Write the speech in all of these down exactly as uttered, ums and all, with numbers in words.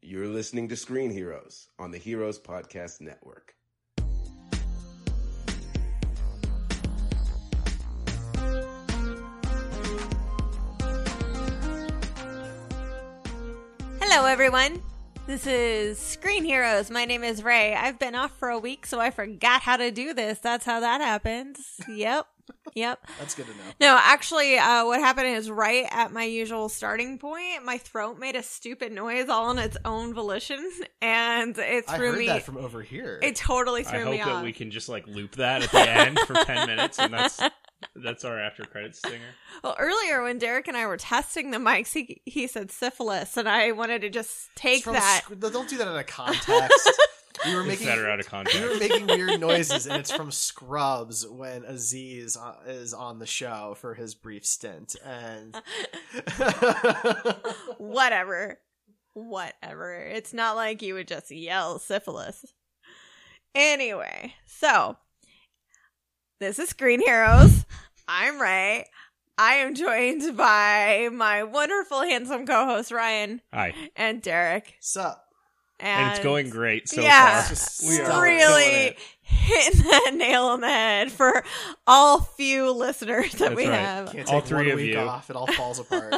You're listening to Screen Heroes on the Heroes Podcast Network. Hello, everyone. This is Screen Heroes. My name is Ray. I've been off for a week, so I forgot how to do this. That's how that happens. Yep. Yep. That's good to know. No, actually, uh, what happened is right at my usual starting point, my throat made a stupid noise all on its own volition, and it threw I heard me. that from over here. It totally threw I me hope off. that we can just like loop that at the end for ten minutes, and that's that's our after credits stinger. Well, earlier when Derek and I were testing the mics, he he said syphilis, and I wanted to just take It's from that. Sc- don't do that in a context. We were It's making better out of context. we were making weird noises, and it's from Scrubs when Aziz uh, is on the show for his brief stint, and Whatever. Whatever. It's not like you would just yell syphilis. Anyway, so this is Screen Heroes. I'm Ray. I am joined by my wonderful, handsome co-host Ryan Hi, and Derek. sup? And, and it's going great so yeah, far. Just We are stellar. killing really it. hitting that nail on the head for all few listeners that That's we right. have. Can't take All three one of week you. off; it all falls apart.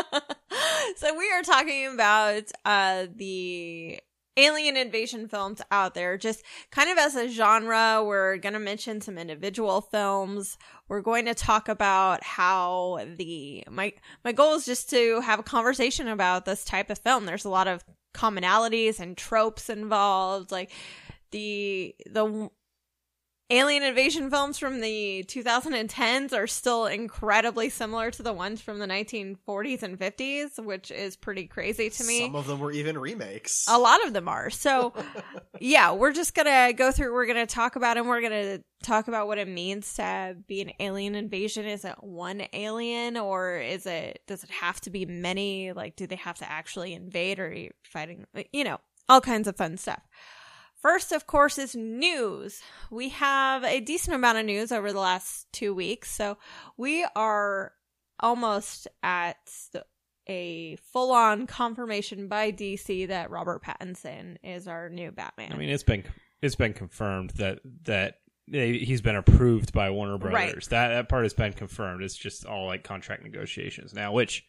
So we are talking about uh, the alien invasion films out there, just kind of as a genre. We're going to mention some individual films. We're going to talk about how the my my goal is just to have a conversation about this type of film. There's a lot of commonalities and tropes involved, like the the alien invasion films from the two thousand tens are still incredibly similar to the ones from the nineteen forties and fifties, which is pretty crazy to me. Some of them were even remakes. A lot of them are. So yeah, we're just gonna go through, we're gonna talk about it, and we're gonna talk about what it means to be an alien invasion. Is it one alien, or is it, does it have to be many? Like, do they have to actually invade, or are you fighting, you know, all kinds of fun stuff. First, of course, is news. We have a decent amount of news over the last two weeks. So we are almost at the, a full-on confirmation by D C that Robert Pattinson is our new Batman. I mean, it's been it's been confirmed that that he's been approved by Warner Brothers. Right. That that part has been confirmed. It's just all like contract negotiations now, which.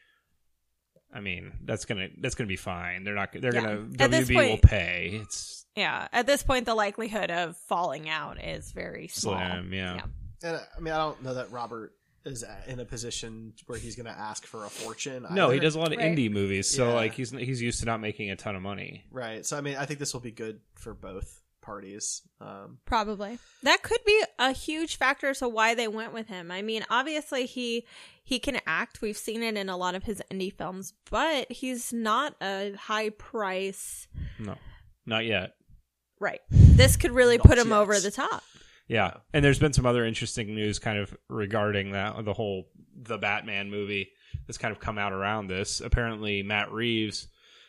I mean, that's gonna that's gonna be fine. They're not. They're Yeah. gonna At W this B point- will pay. It's Yeah, at this point, the likelihood of falling out is very small. slim. Yeah. And uh, I mean, I don't know that Robert is in a position where he's going to ask for a fortune. No, he either. does a lot of Right. indie movies, so Yeah. like he's he's used to not making a ton of money. Right. So I mean, I think this will be good for both parties. Um, Probably. That could be a huge factor as to why they went with him. I mean, obviously he he can act. We've seen it in a lot of his indie films, but he's not a high price. No, not yet. Right. This could really Not put him yet. over the top. Yeah, and there's been some other interesting news kind of regarding that the whole the Batman movie that's kind of come out around this. Apparently, Matt Reeves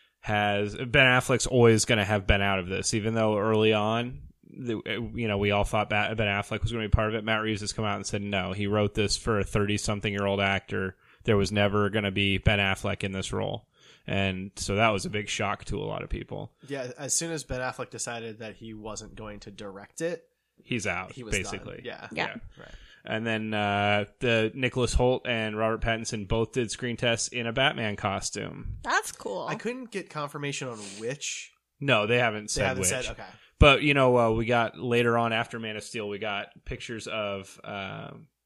has Ben Affleck's always going to have been out of this, even though early on, the, you know, we all thought Ben Affleck was going to be part of it. Matt Reeves has come out and said no. He wrote this for a thirty-something-year-old actor. There was never going to be Ben Affleck in this role. And so that was a big shock to a lot of people. yeah. As soon as Ben Affleck decided that he wasn't going to direct it, He's out, he was basically. done. Yeah. Yeah. Right. And then uh, the Nicholas Hoult and Robert Pattinson both did screen tests in a Batman costume. That's cool. I couldn't get confirmation on which. No, they haven't They said haven't which. said. Okay. But you know, uh, we got later on after Man of Steel, we got pictures of uh,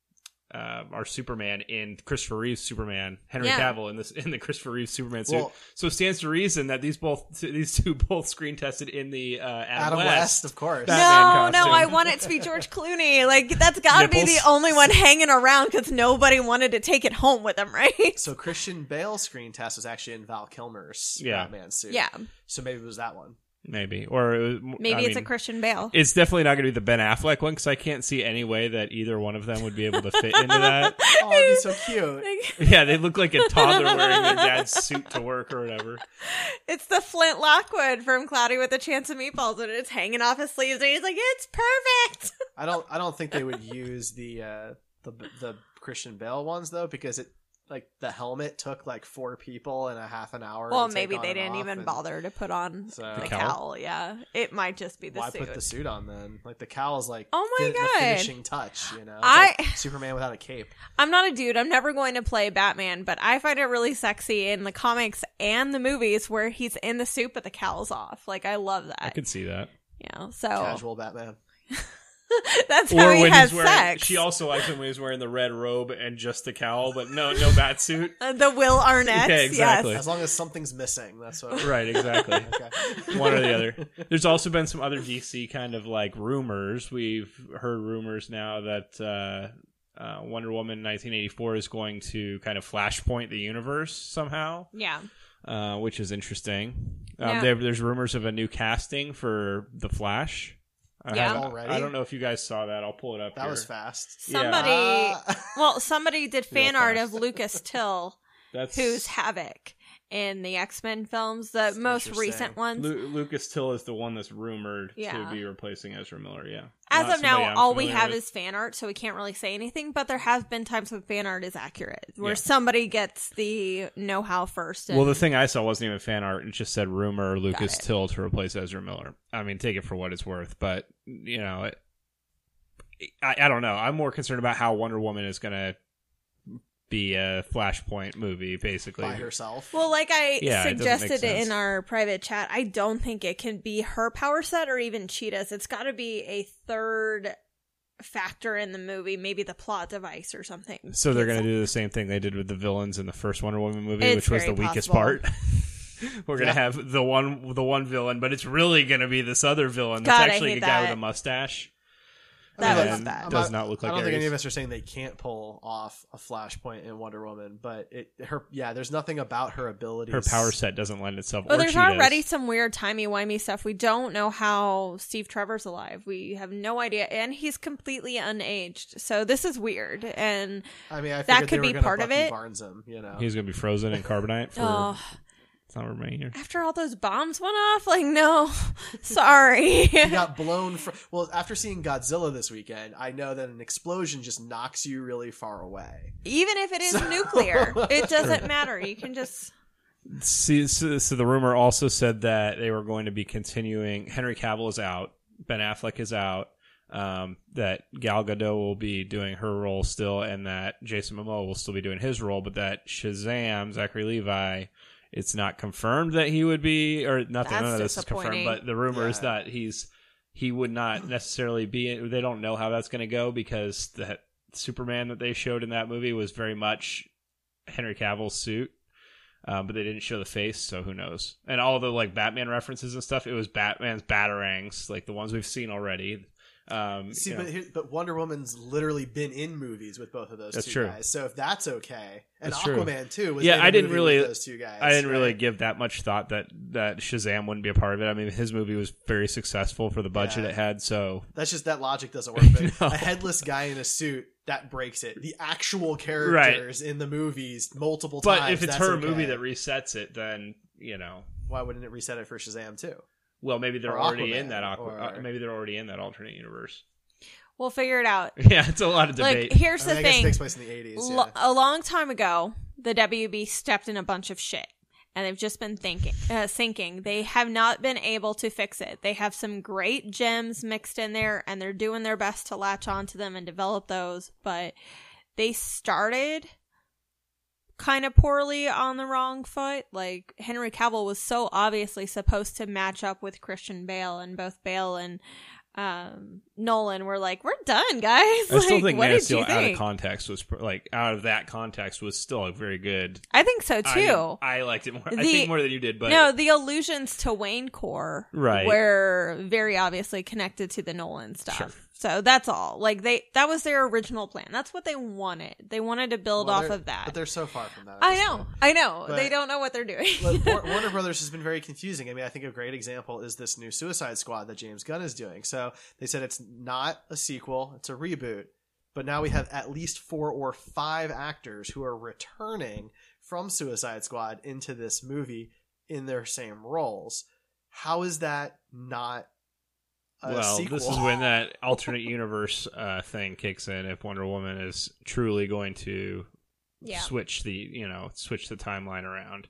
uh, our Superman in Christopher Reeve's Superman, Henry Yeah. Cavill in this in the Christopher Reeve Superman suit. Well- so it stands to reason that these both these two both screen tested in the uh, Adam, Adam West. West, of course. Batman no, no, costume. I want it to be George Clooney. Like, that's got to be the Nipples. only one hanging around because nobody wanted to take it home with them, right? So Christian Bale's screen test was actually in Val Kilmer's Yeah. Batman suit. Yeah. So maybe it was that one. Maybe, or it was, Maybe I it's mean, a Christian Bale. It's definitely not going to be the Ben Affleck one because I can't see any way that either one of them would be able to fit into that. Oh, it'd be so cute. Yeah, they look like a toddler wearing their dad's suit to work or whatever. It's the Flint Lockwood from Cloudy with a Chance of Meatballs, and it's hanging off his sleeves, and he's like, "It's perfect." I don't. I don't think they would use the uh, the the Christian Bale ones though, because it like the helmet took like four people in a half an hour. Well, to maybe take they on and didn't off, even and bother to put on So- the The cowl? cowl? Yeah, it might just be the Why suit. put the suit on then? Like the cowl is like Oh my fin- the God. finishing touch. You know, it's I- like Superman without a cape. I'm not a dude. I'm never going to play Batman, but I find it really sexy in the comics and the movies where he's in the suit but the cowl's off. Like, I love that. I could see that. You know, so Casual Batman. that's how he when has he's wearing, sex. she also likes him when he's wearing the red robe and just the cowl, but no, no bat suit. Uh, the Will Arnett. Yeah, exactly. Yes. As long as something's missing, that's what. Right, exactly. Okay. One or the other. There's also been some other D C kind of like rumors. We've heard rumors now that uh, uh, Wonder Woman nineteen eighty-four is going to kind of flashpoint the universe somehow, Yeah. uh, which is interesting. Um, Yeah. there, there's rumors of a new casting for the Flash. I Yeah. haven't- Already? I don't know if you guys saw that. I'll pull it up. That here. was fast. Yeah. Somebody, Ah. well, somebody did Real fan art fast. of Lucas Till, That's who's Havoc in the X-Men films, the That's most interesting. recent ones. Lu- Lucas Till is the one that's rumored Yeah. to be replacing Ezra Miller. Yeah. As Not of now, somebody I'm all we familiar have with. is fan art, so we can't really say anything. But there have been times when fan art is accurate, where Yeah. somebody gets the know-how first. And, Well, the thing I saw wasn't even fan art. It just said rumor Lucas it. Till to replace Ezra Miller. I mean, take it for what it's worth, but you know, it, I, I don't know. I'm more concerned about how Wonder Woman is going to be a Flashpoint movie, basically. By herself. well, like I Yeah, it doesn't make suggested it sense. in our private chat, I don't think it can be her power set or even Cheetah's. It's got to be a third factor in the movie, maybe the plot device or something. So they're going It's- to do the same thing they did with the villains in the first Wonder Woman movie, It's which was the very weakest possible. part. We're going to Yeah. have the one the one villain, but it's really going to be this other villain that's God, I actually hate a guy with that. a mustache. That and was bad. does not look like I don't think Ares. any of us are saying they can't pull off a Flashpoint in Wonder Woman, but it her yeah, there's nothing about her abilities. Her power set doesn't lend itself. Well, or there's Cheetah's. already some weird timey-wimey stuff. We don't know how Steve Trevor's alive. We have no idea. And he's completely unaged. So this is weird. And I mean, I that figured could they be were gonna part of Bucky it. Barnes him, you know. He's going to be frozen in carbonite for oh, summer years. after all those bombs went off, like, no, sorry. He got blown from. Well, after seeing Godzilla this weekend, I know that an explosion just knocks you really far away. Even if it is So- nuclear, it doesn't matter. You can just... See, so, so the rumor also said that they were going to be continuing. Henry Cavill is out. Ben Affleck is out. Um, that Gal Gadot will be doing her role still, and that Jason Momoa will still be doing his role, but that Shazam, Zachary Levi, it's not confirmed that he would be, or nothing. That's None of this is confirmed, disappointing. but the rumor is Yeah. that he's he would not necessarily be. They don't know how that's going to go because the Superman that they showed in that movie was very much Henry Cavill's suit. Um, but they didn't show the face, so who knows? And all the like Batman references and stuff, it was Batman's batarangs, like the ones we've seen already. Um, See, you but know. here, but Wonder Woman's literally been in movies with both of those That's two true. guys. So if that's okay, and That's true. Aquaman too was Yeah, in a I didn't movie really- with those two guys. I didn't really right? give that much thought that that Shazam wouldn't be a part of it. I mean, his movie was very successful for the budget Yeah. it had, so That's just that logic doesn't work. But No. a headless guy in a suit that breaks it. The actual characters in the movies multiple but times. if it's that's her okay. movie that resets it, then you know, why wouldn't it reset it for Shazam too? well, maybe they're Or already Aquaman, in that aqua, or- uh, maybe they're already in that alternate universe. We'll figure it out. Yeah, it's a lot of debate. Like, here's I mean, the I guess it thing. takes place in the eighties. Lo- Yeah. a long time ago, the W B stepped in a bunch of shit, and they've just been thinking, uh, sinking. They have not been able to fix it. They have some great gems mixed in there, and they're doing their best to latch onto them and develop those. But they started kind of poorly on the wrong foot. Like, Henry Cavill was so obviously supposed to match up with Christian Bale, and both Bale and um Nolan were like, we're done, guys. I still Like, think what Man did of Steel you out of think? context was pr- like out of that context was still a very good. I think so too. I, I liked it more. I The- think more than you did, but no, the allusions to Wayne Core Right. were very obviously connected to the Nolan stuff. Sure. So that's all. Like they that was their original plan. That's what they wanted. They wanted to build Well, off they're- of that. But they're so far from that. at I this know. point. I know. But- they don't know what they're doing. Look, War- Warner Brothers has been very confusing. I mean, I think a great example is this new Suicide Squad that James Gunn is doing. So they said it's not a sequel, it's a reboot. But now we have at least four or five actors who are returning from Suicide Squad into this movie in their same roles. How is that not a well, sequel? this is when that alternate universe uh, thing kicks in. If Wonder Woman is truly going to Yeah. switch the you know switch the timeline around.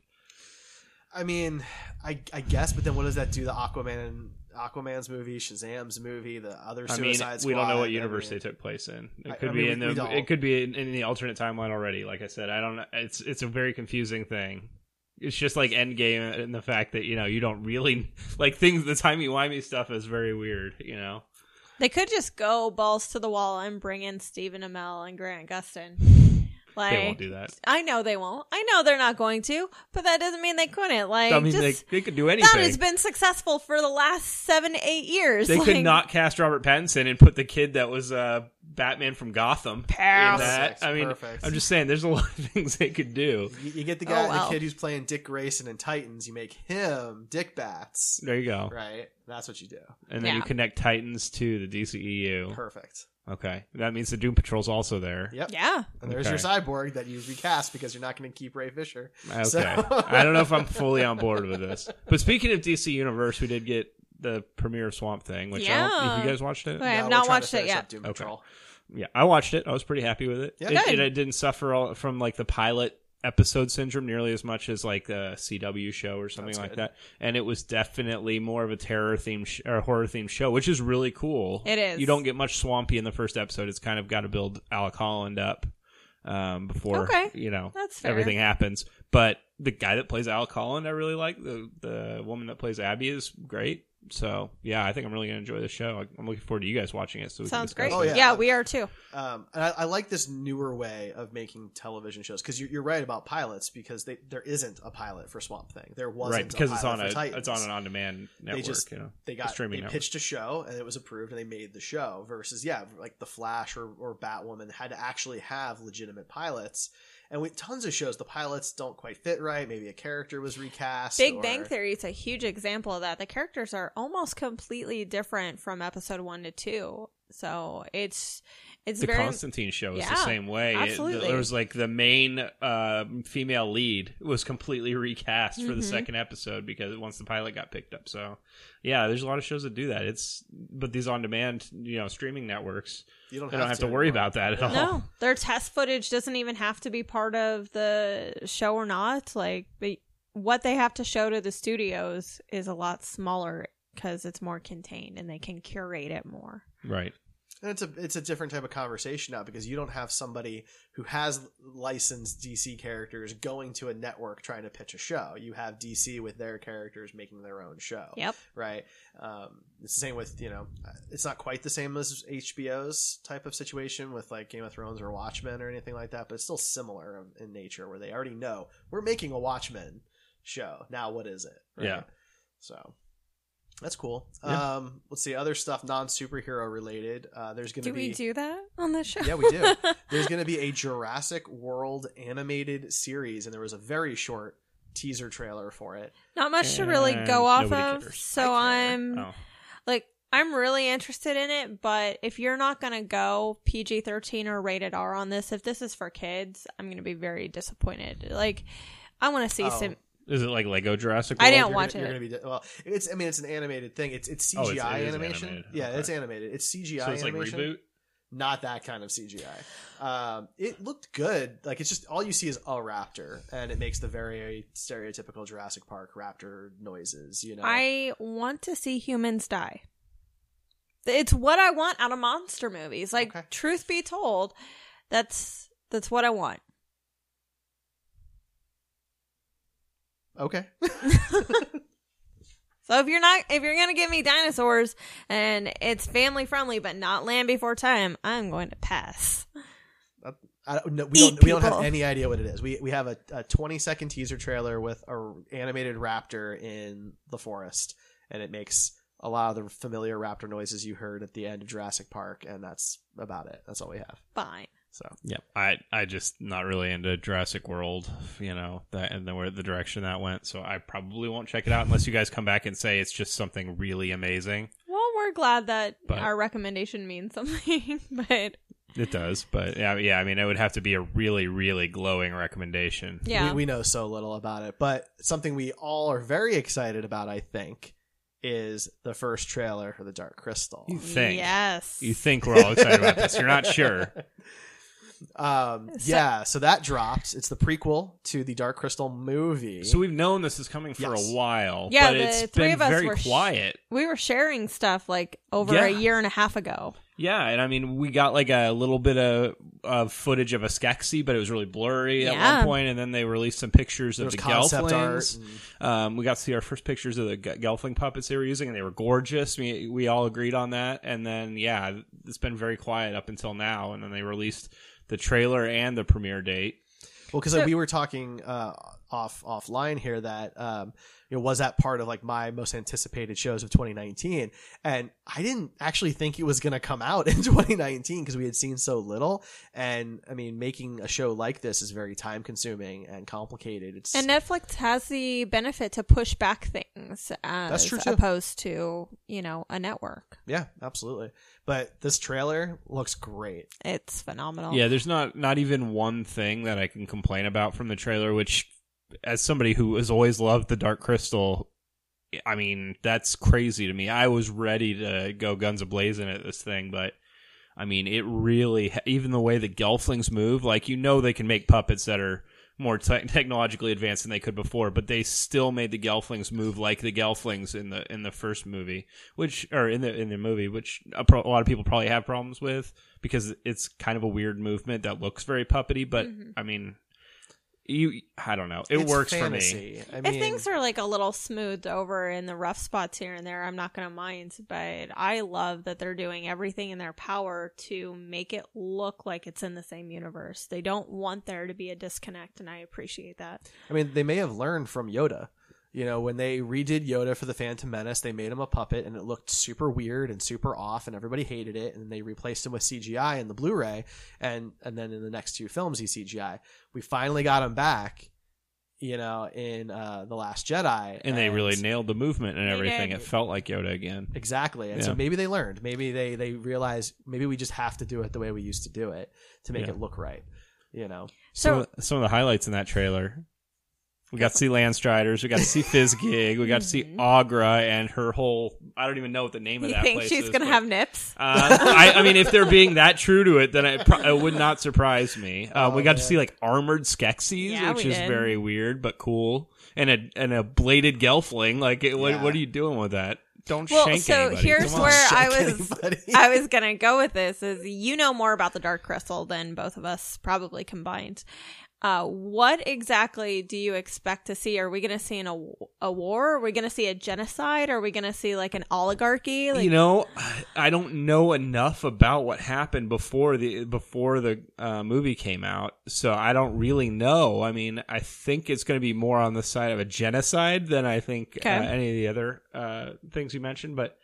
I mean, I I guess, but then what does that do to Aquaman? Aquaman's movie, Shazam's movie, the other I mean, Suicide Squad. we don't know what I universe mean, they took place in. It I- could I be mean, in we- we the. don't. It could be in, in the alternate timeline already. Like I said, I don't know. It's it's a very confusing thing. It's just like Endgame and the fact that you know you don't really like things. The timey-wimey stuff is very weird. You know. They could just go balls to the wall and bring in Stephen Amell and Grant Gustin. Like, They won't do that. I know they won't. I know they're not going to, but that doesn't mean they couldn't. Like, I mean, just, they, they could do anything. that has been successful for the last seven, eight years. They like, could not cast Robert Pattinson and put the kid that was uh, Batman from Gotham in Pass. that. I mean, Perfect. I'm just saying, there's a lot of things they could do. You, you get the guy, Oh, wow. the kid who's playing Dick Grayson in Titans. You make him Dick Bats, There you go. right? That's what you do. And then you Yeah. connect Titans to the D C E U. Perfect. Okay, that means the Doom Patrol's also there. Yep. Yeah. And there's Okay. your cyborg that you recast because you're not going to keep Ray Fisher. Okay, So- I don't know if I'm fully on board with this. But speaking of D C Universe, we did get the premiere of Swamp Thing, which I don't, Yeah. have you guys watched it? I have No, not we're trying to watched it finish yet. up Doom Okay. Patrol. Yeah, I watched it. I was pretty happy with it. Yeah. It, Good. it, it didn't suffer all, from like the pilot episode syndrome nearly as much as like a C W show or something That's like good. that. And it was definitely more of a terror themed sh- or horror themed show, which is really cool. It is. You don't get much Swampy in the first episode. It's kind of got to build Alec Holland up um, before Okay. you know That's fair. everything happens. But the guy that plays Alec Holland, I really like. The the woman that plays Abby is great. So yeah, I think I'm really gonna enjoy the show. I'm looking forward to you guys watching it. So we Sounds can discuss great. Oh, it. yeah. yeah, we are too. Um, and I, I like this newer way of making television shows because you're, you're right about pilots because they, there isn't a pilot for Swamp Thing. There wasn't right because a it's pilot on for a Titans. it's on an on-demand network. They just you know, they a got streaming they network. pitched a show and it was approved and they made the show. Versus yeah, like the Flash or, or Batwoman had to actually have legitimate pilots. And with tons of shows, the pilots don't quite fit right. Maybe a character was recast. Big or- Bang Theory is a huge example of that. The characters are almost completely different from episode one to two. So it's it's The very Constantine show is Yeah, the same way. It- absolutely. there was like the main uh, female lead was completely recast for the Mhm. second episode because once the pilot got picked up. So yeah, there's a lot of shows that do that. It's but these on-demand, you know, streaming networks, You don't they have, don't have to worry anymore. about that at all. No, their test footage doesn't even have to be part of the show or not. Like, but what they have to show to the studios is a lot smaller because it's more contained and they can curate it more. Right. And it's a it's a different type of conversation now because you don't have somebody who has licensed D C characters going to a network trying to pitch a show. You have D C with their characters making their own show. Yep. Right. Um, it's the same with, you know, it's not quite the same as H B O's type of situation with like Game of Thrones or Watchmen or anything like that, but it's still similar in nature where they already know we're making a Watchmen show. Now what is it? Right? Yeah. So that's cool. Yeah. Um, let's see other stuff non superhero related. Uh, there's going to Do be we do that on the show? yeah, we do. There's going to be a Jurassic World animated series, and there was a very short teaser trailer for it. Not much to really And go off nobody of. cares. So I care. I'm Oh. like, I'm really interested in it, but if you're not going to go P G thirteen or rated R on this, if this is for kids, I'm going to be very disappointed. Like, I want to see Oh. some. Is it like Lego Jurassic World? I didn't You're watch gonna, it. You're going to be well. It's I mean it's an animated thing. It's it's C Oh, G I it's- it is animation. animated. Yeah, Okay. it's animated. It's C G I So it's like animation. reboot. Not that kind of C G I. Um, it looked good. Like it's just all you see is a raptor, and it makes the very stereotypical Jurassic Park raptor noises. You know, I want to see humans die. It's what I want out of monster movies. Like, Okay. truth be told, that's that's what I want. okay. So if you're not, if you're gonna give me dinosaurs and it's family friendly but not Land Before Time, I'm going to pass. I don't know. We Eat don't. We don't have people. any idea what it is. We we have a, a twenty second teaser trailer with a animated raptor in the forest, and it makes a lot of the familiar raptor noises you heard at the end of Jurassic Park, and that's about it. That's all we have. Fine. So Yep. I I just not really into Jurassic World, you know, that and then where the direction that went. So I probably won't check it out unless you guys come back and say it's just something really amazing. Well, we're glad that But- our recommendation means something, but It does, but yeah, yeah. I mean, it would have to be a really, really glowing recommendation. yeah. we, we know so little about it, but something we all are very excited about, I think, is the first trailer for The Dark Crystal. You think? Yes. You think we're all excited about this? You're not sure. Um, So- yeah, so that dropped. It's the prequel to the Dark Crystal movie. So we've known this is coming for Yes. a while, Yeah, but the it's three been of us very were sh- quiet. We were sharing stuff like over Yeah. a year and a half ago. Yeah, and I mean, we got like a little bit of, of footage of a Skeksis, but it was really blurry at Yeah. one point, and then they released some pictures There of was the concept Gelflings. art. Um, we got to see our first pictures of the Ge- Gelfling puppets they were using, and they were gorgeous. We we all agreed on that, and then yeah, it's been very quiet up until now, and then they released the trailer and the premiere date. Well, because So- we were talking uh, off offline here that um, you know, was that part of like my most anticipated shows of twenty nineteen, and I didn't actually think it was going to come out in twenty nineteen because we had seen so little. And I mean, making a show like this is very time consuming and complicated. It's And Netflix has the benefit to push back things as That's true, too. opposed to, you know, a network. yeah, absolutely. But this trailer looks great. It's phenomenal. Yeah, there's not not even one thing that I can complain about from the trailer, which, as somebody who has always loved the Dark Crystal, I mean, that's crazy to me. I was ready to go guns a-blazing at this thing, but I mean, it really, even the way the Gelflings move, like, you know, they can make puppets that are more te- technologically advanced than they could before, but they still made the Gelflings move like the Gelflings in the in the first movie, which or in the in the movie, which a, pro- a lot of people probably have problems with because it's kind of a weird movement that looks very puppety. But Mhm. I mean, you, I don't know, it It's works for me. fantasy. I If mean, things are like a little smoothed over in the rough spots here and there, I'm not going to mind. But I love that they're doing everything in their power to make it look like it's in the same universe. They don't want there to be a disconnect, and I appreciate that. I mean, they may have learned from Yoda. You know, when they redid Yoda for the Phantom Menace, they made him a puppet and it looked super weird and super off and everybody hated it. And they replaced him with C G I in the Blu-ray. And, and then in the next two films, he's C G I. We finally got him back, you know, in uh, The Last Jedi. And they really nailed the movement and They everything. did. It felt like Yoda again. Exactly. And Yeah. so maybe they learned. Maybe they, they realized maybe we just have to do it the way we used to do it to make Yeah. it look right. You know? So So, some of the highlights in that trailer. We got to see Landstriders. We got to see Fizzgig. We got to see Agra and her whole. I don't even know what the name of you that think place she's is, going to but- have nips? Uh, I, I mean, if they're being that true to it, then it, pro- it would not surprise me. Uh, Oh, we got to man. see like armored Skeksis, Yeah, which we is did. very weird but cool, and a and a bladed Gelfling. Like, it, what Yeah. what are you doing with that? Don't Well, shank so anybody. here's Come on. where I Shake was anybody. I was going to go with this is you know more about the Dark Crystal than both of us probably combined. Uh, what exactly do you expect to see? Are we going to see an, a, a war? Are we going to see a genocide? Are we going to see like an oligarchy? Like, you know, I don't know enough about what happened before the before the uh, movie came out, so I don't really know. I mean, I think it's going to be more on the side of a genocide than I think uh, Okay. any of the other uh, things you mentioned. But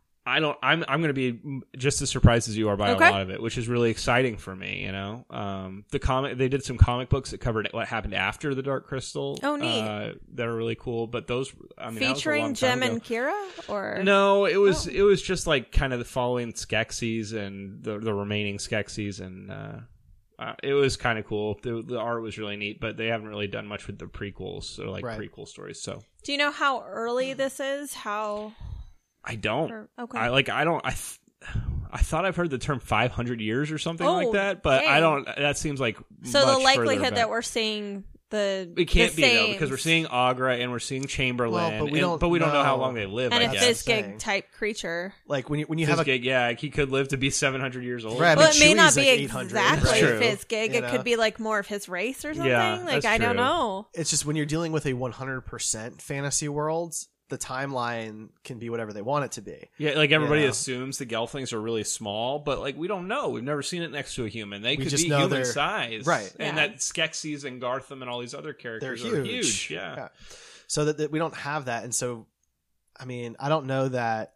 I don't. I'm I'm going to be just as surprised as you are by Okay. a lot of it, which is really exciting for me. You know, um, the comic they did some comic books that covered what happened after the Dark Crystal. Oh, neat. Uh, that are really cool. But those, I mean, that was a featuring long time Jem ago. and Kira? Or No, it was Oh. it was just like kind of the following Skeksis and the the remaining Skeksis, and uh, uh, it was kind of cool. The, the art was really neat, but they haven't really done much with the prequels or like Right. prequel stories. So do you know how early this is? How? I don't. Or, okay. I like I don't. I th- I thought I've heard the term five hundred years or something Oh, like that, but I dang. don't. That seems like so the much further likelihood back. that we're seeing the It can't the be though same- because we're seeing Agra and we're seeing Chamberlain, Well, but we and- don't but we don't know how know. long they live. and I a guess. That's saying. Fizzgig type creature. Like when you, when you have a Fizzgig, yeah, he could live to be seven hundred years old. Right, I Well, mean, it may not Chewie's be like eight hundred, exactly right? True. Fizzgig. You It know? could be like more of his race or something. Yeah, like that's I don't true. know. it's just when you're dealing with a one hundred percent fantasy world, the timeline can be whatever they want it to be. Yeah, like everybody Yeah. assumes the Gelflings are really small, but like we don't know. We've never seen it next to a human. They We could just be know human they're- size, right. And Yeah. that Skeksis and Gartham and all these other They're characters huge. are huge. Yeah. So that, that we don't have that. And so, I mean, I don't know that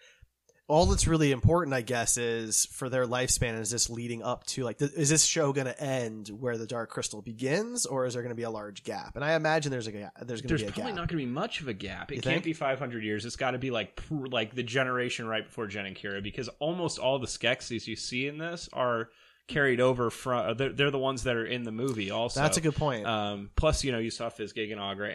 all that's really important, I guess, is for their lifespan. Is this leading up to like, th- is this show going to end where the Dark Crystal begins, or is there going to be a large gap? And I imagine there's a gap. There's going to There's be a probably gap. not going to be much of a gap. It You can't think? be five hundred years. It's got to be like pr- like the generation right before Jen and Kira, because almost all the Skeksis you see in this are carried over from. They're, they're the ones that are in the movie. Also, That's a good point. Um, plus, you know, you saw Fizzgig and Agra, and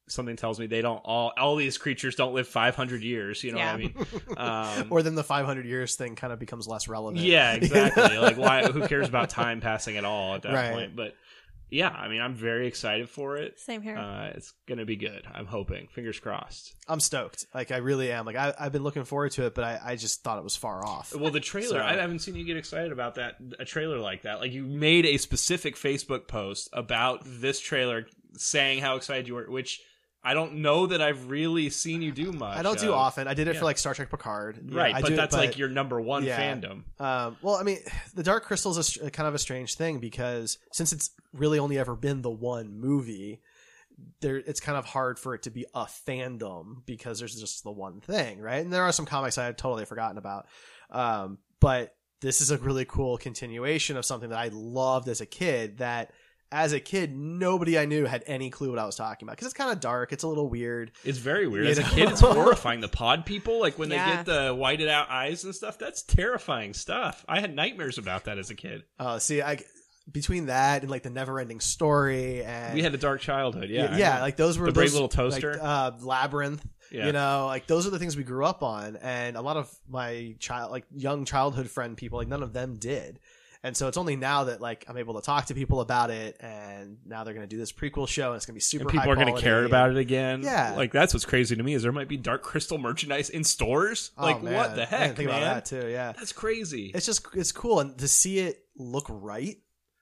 something tells me they don't all all these creatures don't live five hundred years. You know Yeah. what I mean? Um, Or then the five hundred years thing kind of becomes less relevant. yeah, exactly. Like, why? Who cares about time passing at all at that Right. point? But yeah, I mean, I'm very excited for it. Same here. Uh, it's gonna be good. I'm hoping. Fingers crossed. I'm stoked. Like I really am. Like I, I've been looking forward to it, but I, I just thought it was far off. Well, the trailer, So- I haven't seen you get excited about that, a trailer like that. Like, you made a specific Facebook post about this trailer saying how excited you were, which I don't know that I've really seen you do much. I don't do of. often. I did it Yeah. for like Star Trek Picard. You know, Right, I but do it, that's but- like your number one yeah. fandom. Um, well, I mean, the Dark Crystal is a, str- kind of a strange thing because since it's really only ever been the one movie, there it's kind of hard for it to be a fandom because there's just the one thing, right? And there are some comics I had totally forgotten about, um, but this is a really cool continuation of something that I loved as a kid. That as a kid, nobody I knew had any clue what I was talking about because it's kind of dark, it's a little weird. It's very weird. You As a know? kid, it's horrifying. The pod people, like when Yeah. they get the whited out eyes and stuff, that's terrifying stuff. I had nightmares about that as a kid. Uh, see, I between that and like the never-ending story and We had a dark childhood, yeah. yeah, I yeah, know. like those were The Brave those, Little Toaster. like, uh, Labyrinth. Yeah. You know, like those are the things we grew up on, and a lot of my child, like young childhood friend people, like none of them did. And so it's only now that like I'm able to talk to people about it, and now they're going to do this prequel show, and it's going to be super. And people high are going to quality. care about it again. Yeah. Like, that's what's crazy to me is there might be Dark Crystal merchandise in stores. Oh, Like, man. what the I heck, didn't think man? about that too. Yeah, That's crazy. it's just it's cool, and to see it look right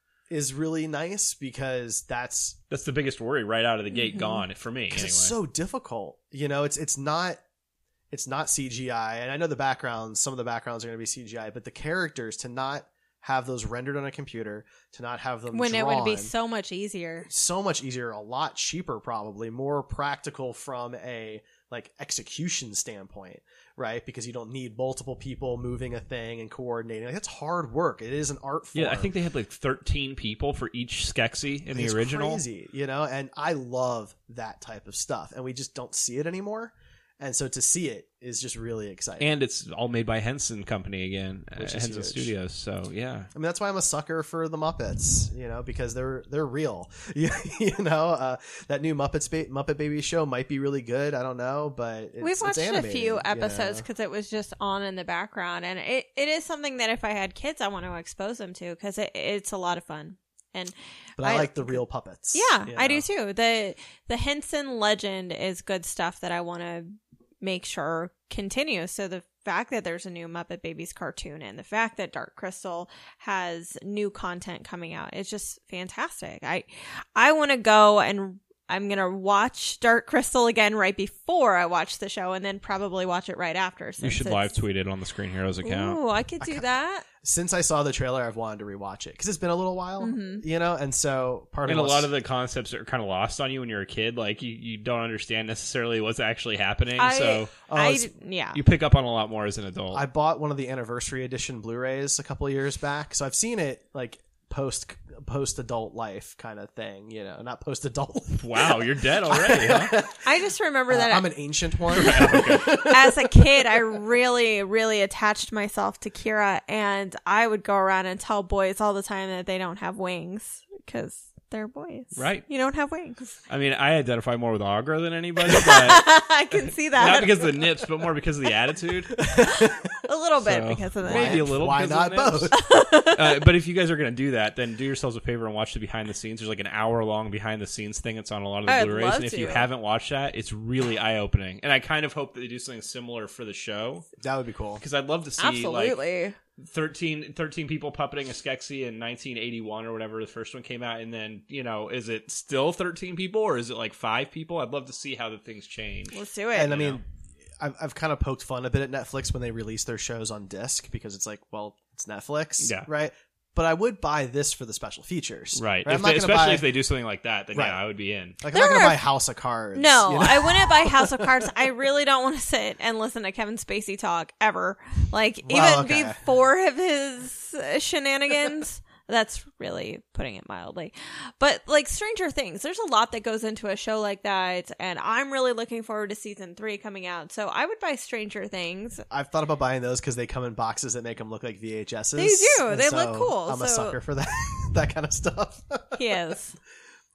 is really nice because that's That's the biggest worry right out of the gate Mhm. gone for me, because anyway. it's so difficult. You know, it's it's not it's not C G I, and I know the backgrounds. Some of the backgrounds are going to be C G I, but the characters to not have those rendered on a computer, to not have them when drawn, it would be so much easier. so much easier, a lot cheaper, probably more practical from a like execution standpoint, right? Because you don't need multiple people moving a thing and coordinating. Like, that's hard work. It is an art form. Yeah, I think they had like thirteen people for each Skeksis in the It's original. crazy, you know, and I love that type of stuff, and we just don't see it anymore. And so to see it is just really exciting. And it's all made by Henson Company again, Which uh, is Henson huge. Studios. So, yeah. I mean, that's why I'm a sucker for the Muppets, you know, because they're they're real. you, you know, uh, that new Muppets ba- Muppet Baby show might be really good. I don't know, but it's, We've watched it's a animated, few you episodes know? because it was just on in the background, and it, it is something that if I had kids, I want to expose them to because it, it's a lot of fun. And But I, I- like the real puppets. yeah, you I know? do too. the The Henson legend is good stuff that I want to make sure continues. So the fact that there's a new Muppet Babies cartoon and the fact that Dark Crystal has new content coming out, it's just fantastic. I I want to go and I'm going to watch Dark Crystal again right before I watch the show and then probably watch it right after. You since should it's- live tweet it on the Screen Heroes account. Ooh, I could do that. Since I saw the trailer, I've wanted to rewatch it because it's been a little while, Mhm. you know, and so part And of a us- lot of the concepts are kind of lost on you when you're a kid. Like, you, you don't understand necessarily what's actually happening. I, so Oh, I, it's- yeah. you pick up on a lot more as an adult. I bought one of the anniversary edition Blu-rays a couple of years back, so I've seen it like post post adult life kind of thing, you know, not post adult. Wow, you're dead already, huh? I just remember that I'm an ancient one. as a kid, I really, really attached myself to Kira, and I would go around and tell boys all the time that they don't have wings because they're boys. Right. You don't have wings. I mean, I identify more with Agra than anybody, but I can see that. not because of the nips, but more because of the attitude. a little bit So, because of that. maybe a little. Why because of not the nips. both? uh, but if you guys are going to do that, then do yourselves a favor and watch the behind the scenes. There's like an hour long behind the scenes thing that's on a lot of the I'd Blu-rays, love and if to. you haven't watched that, it's really eye opening. And I kind of hope that they do something similar for the show That would be cool. because I'd love to see like Absolutely. thirteen, thirteen people puppeting a Skeksis in nineteen eighty-one or whatever the first one came out, and then, you know, is it still thirteen people or is it like five people? I'd love to see how the things change. Let's do it. And I you mean, know. I've, I've kind of poked fun a bit at Netflix when they release their shows on disc because it's like, well, it's Netflix, Yeah. right? But I would buy this for the special features, Right. I'm If not they, gonna especially buy, if they do something like that, then Right. yeah, I would be in. like I'm There not going to are- buy House of Cards. no, you know? I wouldn't buy House of Cards. I really don't want to sit and listen to Kevin Spacey talk ever. Like, Well, even okay. before of his uh, shenanigans. That's really putting it mildly. But like Stranger Things, there's a lot that goes into a show like that. And I'm really looking forward to season three coming out. So I would buy Stranger Things. I've thought about buying those because they come in boxes that make them look like V H S's. They do. and They so look cool, I'm a so- sucker for that that kind of stuff. He is.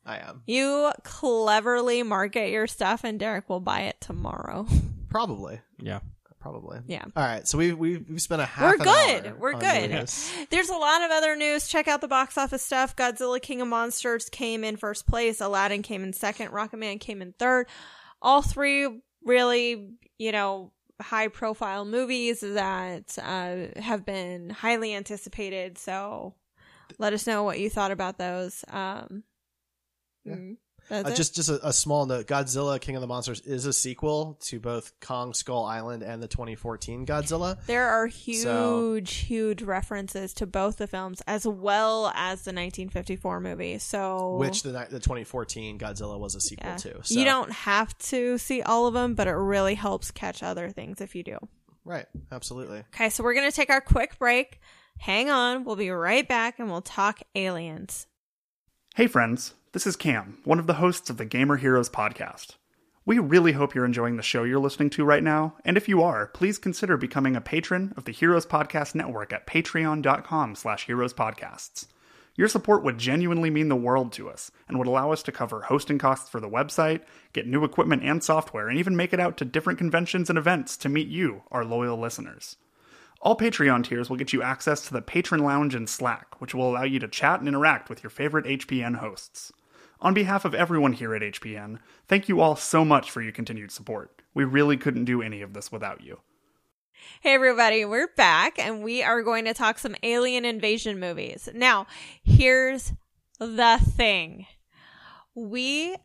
I am. You cleverly market your stuff, and Derek will buy it tomorrow. Probably. Yeah. Probably. Yeah. All right. So we've we've, we've spent a half. We're an good. hour We're on good. doing this. There's a lot of other news. Check out the box office stuff. Godzilla King of Monsters came in first place. Aladdin came in second. Rocketman came in third. All three really, you know, high profile movies that uh, have been highly anticipated. So let us know what you thought about those. Um, Yeah. mm, that's Uh, it. just just a, a small note. Godzilla King of the Monsters is a sequel to both Kong Skull Island and the twenty fourteen Godzilla. There are huge, So- huge references to both the films as well as the nineteen fifty-four movie. So, Which the ni- the twenty fourteen Godzilla was a sequel yeah. to. So. You don't have to see all of them, but it really helps catch other things if you do. Right. Absolutely. Okay, so we're going to take our quick break. Hang on. We'll be right back and we'll talk aliens. Hey friends, this is Cam, one of the hosts of the Gamer Heroes podcast. We really hope you're enjoying the show you're listening to right now, and if you are, please consider becoming a patron of the Heroes Podcast Network at patreon.com slash heroespodcasts. Your support would genuinely mean the world to us, and would allow us to cover hosting costs for the website, get new equipment and software, and even make it out to different conventions and events to meet you, our loyal listeners. All Patreon tiers will get you access to the Patron Lounge and Slack, which will allow you to chat and interact with your favorite H P N hosts. On behalf of everyone here at H P N, thank you all so much for your continued support. We really couldn't do any of this without you. Hey everybody, we're back and we are going to talk some alien invasion movies. Now, here's the thing. We,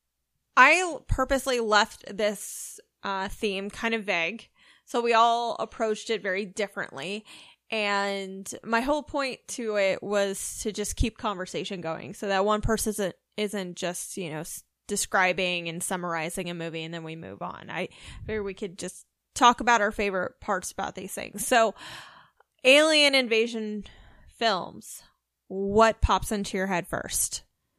I purposely left this uh, theme kind of vague, so we all approached it very differently. And my whole point to it was to just keep conversation going so that one person isn't, isn't just, you know, s- describing and summarizing a movie and then we move on. I figured we could just talk about our favorite parts about these things. So, alien invasion films. What pops into your head first?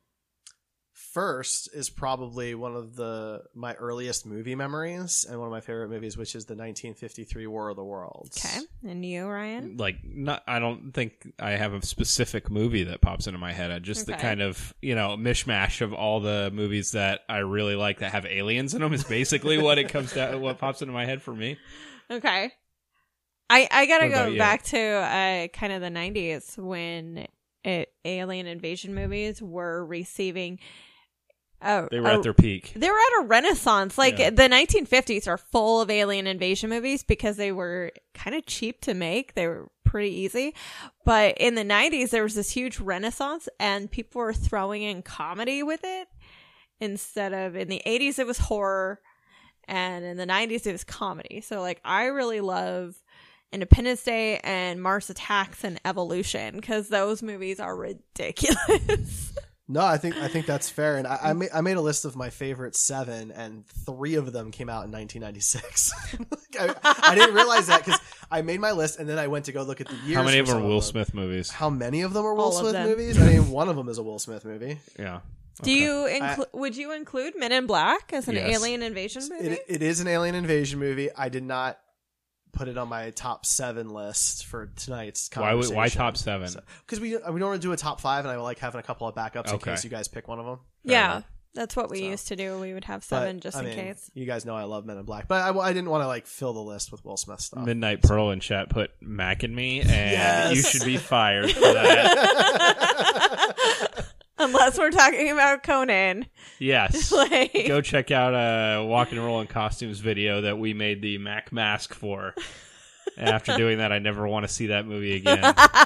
First is probably one of the my earliest movie memories and one of my favorite movies, which is the nineteen fifty-three War of the Worlds. Okay. And you, Ryan? Like, not, I don't think I have a specific movie that pops into my head. I just the Okay. kind of, you know, mishmash of all the movies that I really like that have aliens in them is basically what it comes down, what pops into my head for me. Okay. I, I gotta What about go you? back to uh, kind of the nineties when it, alien invasion movies were receiving. Oh, They were at their peak. They were at a renaissance. Like, Yeah. the nineteen fifties are full of alien invasion movies because they were kind of cheap to make. They were pretty easy. But in the nineties, there was this huge renaissance and people were throwing in comedy with it. Instead of, in the eighties, it was horror. And in the nineties, it was comedy. So, like, I really love Independence Day and Mars Attacks and Evolution because those movies are ridiculous. No, I think I think that's fair, and I, I made I made a list of my favorite seven, and three of them came out in nineteen ninety-six. I, I didn't realize that because I made my list, and then I went to go look at the years. How many for of them some are Will them. Smith movies? How many of them are Will All of Smith them. movies? I mean, one of them is a Will Smith movie. Yeah. Do Okay. you include? Would you include Men in Black as an Yes. alien invasion movie? It, it is an alien invasion movie. I did not put it on my top seven list for tonight's Why would- conversation. why top seven? Because we we don't want to do a top five, and I like having a couple of backups in Okay. case you guys pick one of them. Yeah, that's what we So. used to do. We would have But, seven just I in mean, case. You guys know I love Men in Black, but I, I didn't want to like fill the list with Will Smith stuff. Midnight Pearl in chat put Mac and me, and Yes. you should be fired for that. Unless we're talking about Conan. Yes. Like, Go check out a Walk and Roll in Costumes video that we made the Mac mask for. And after doing that, I never want to see that movie again.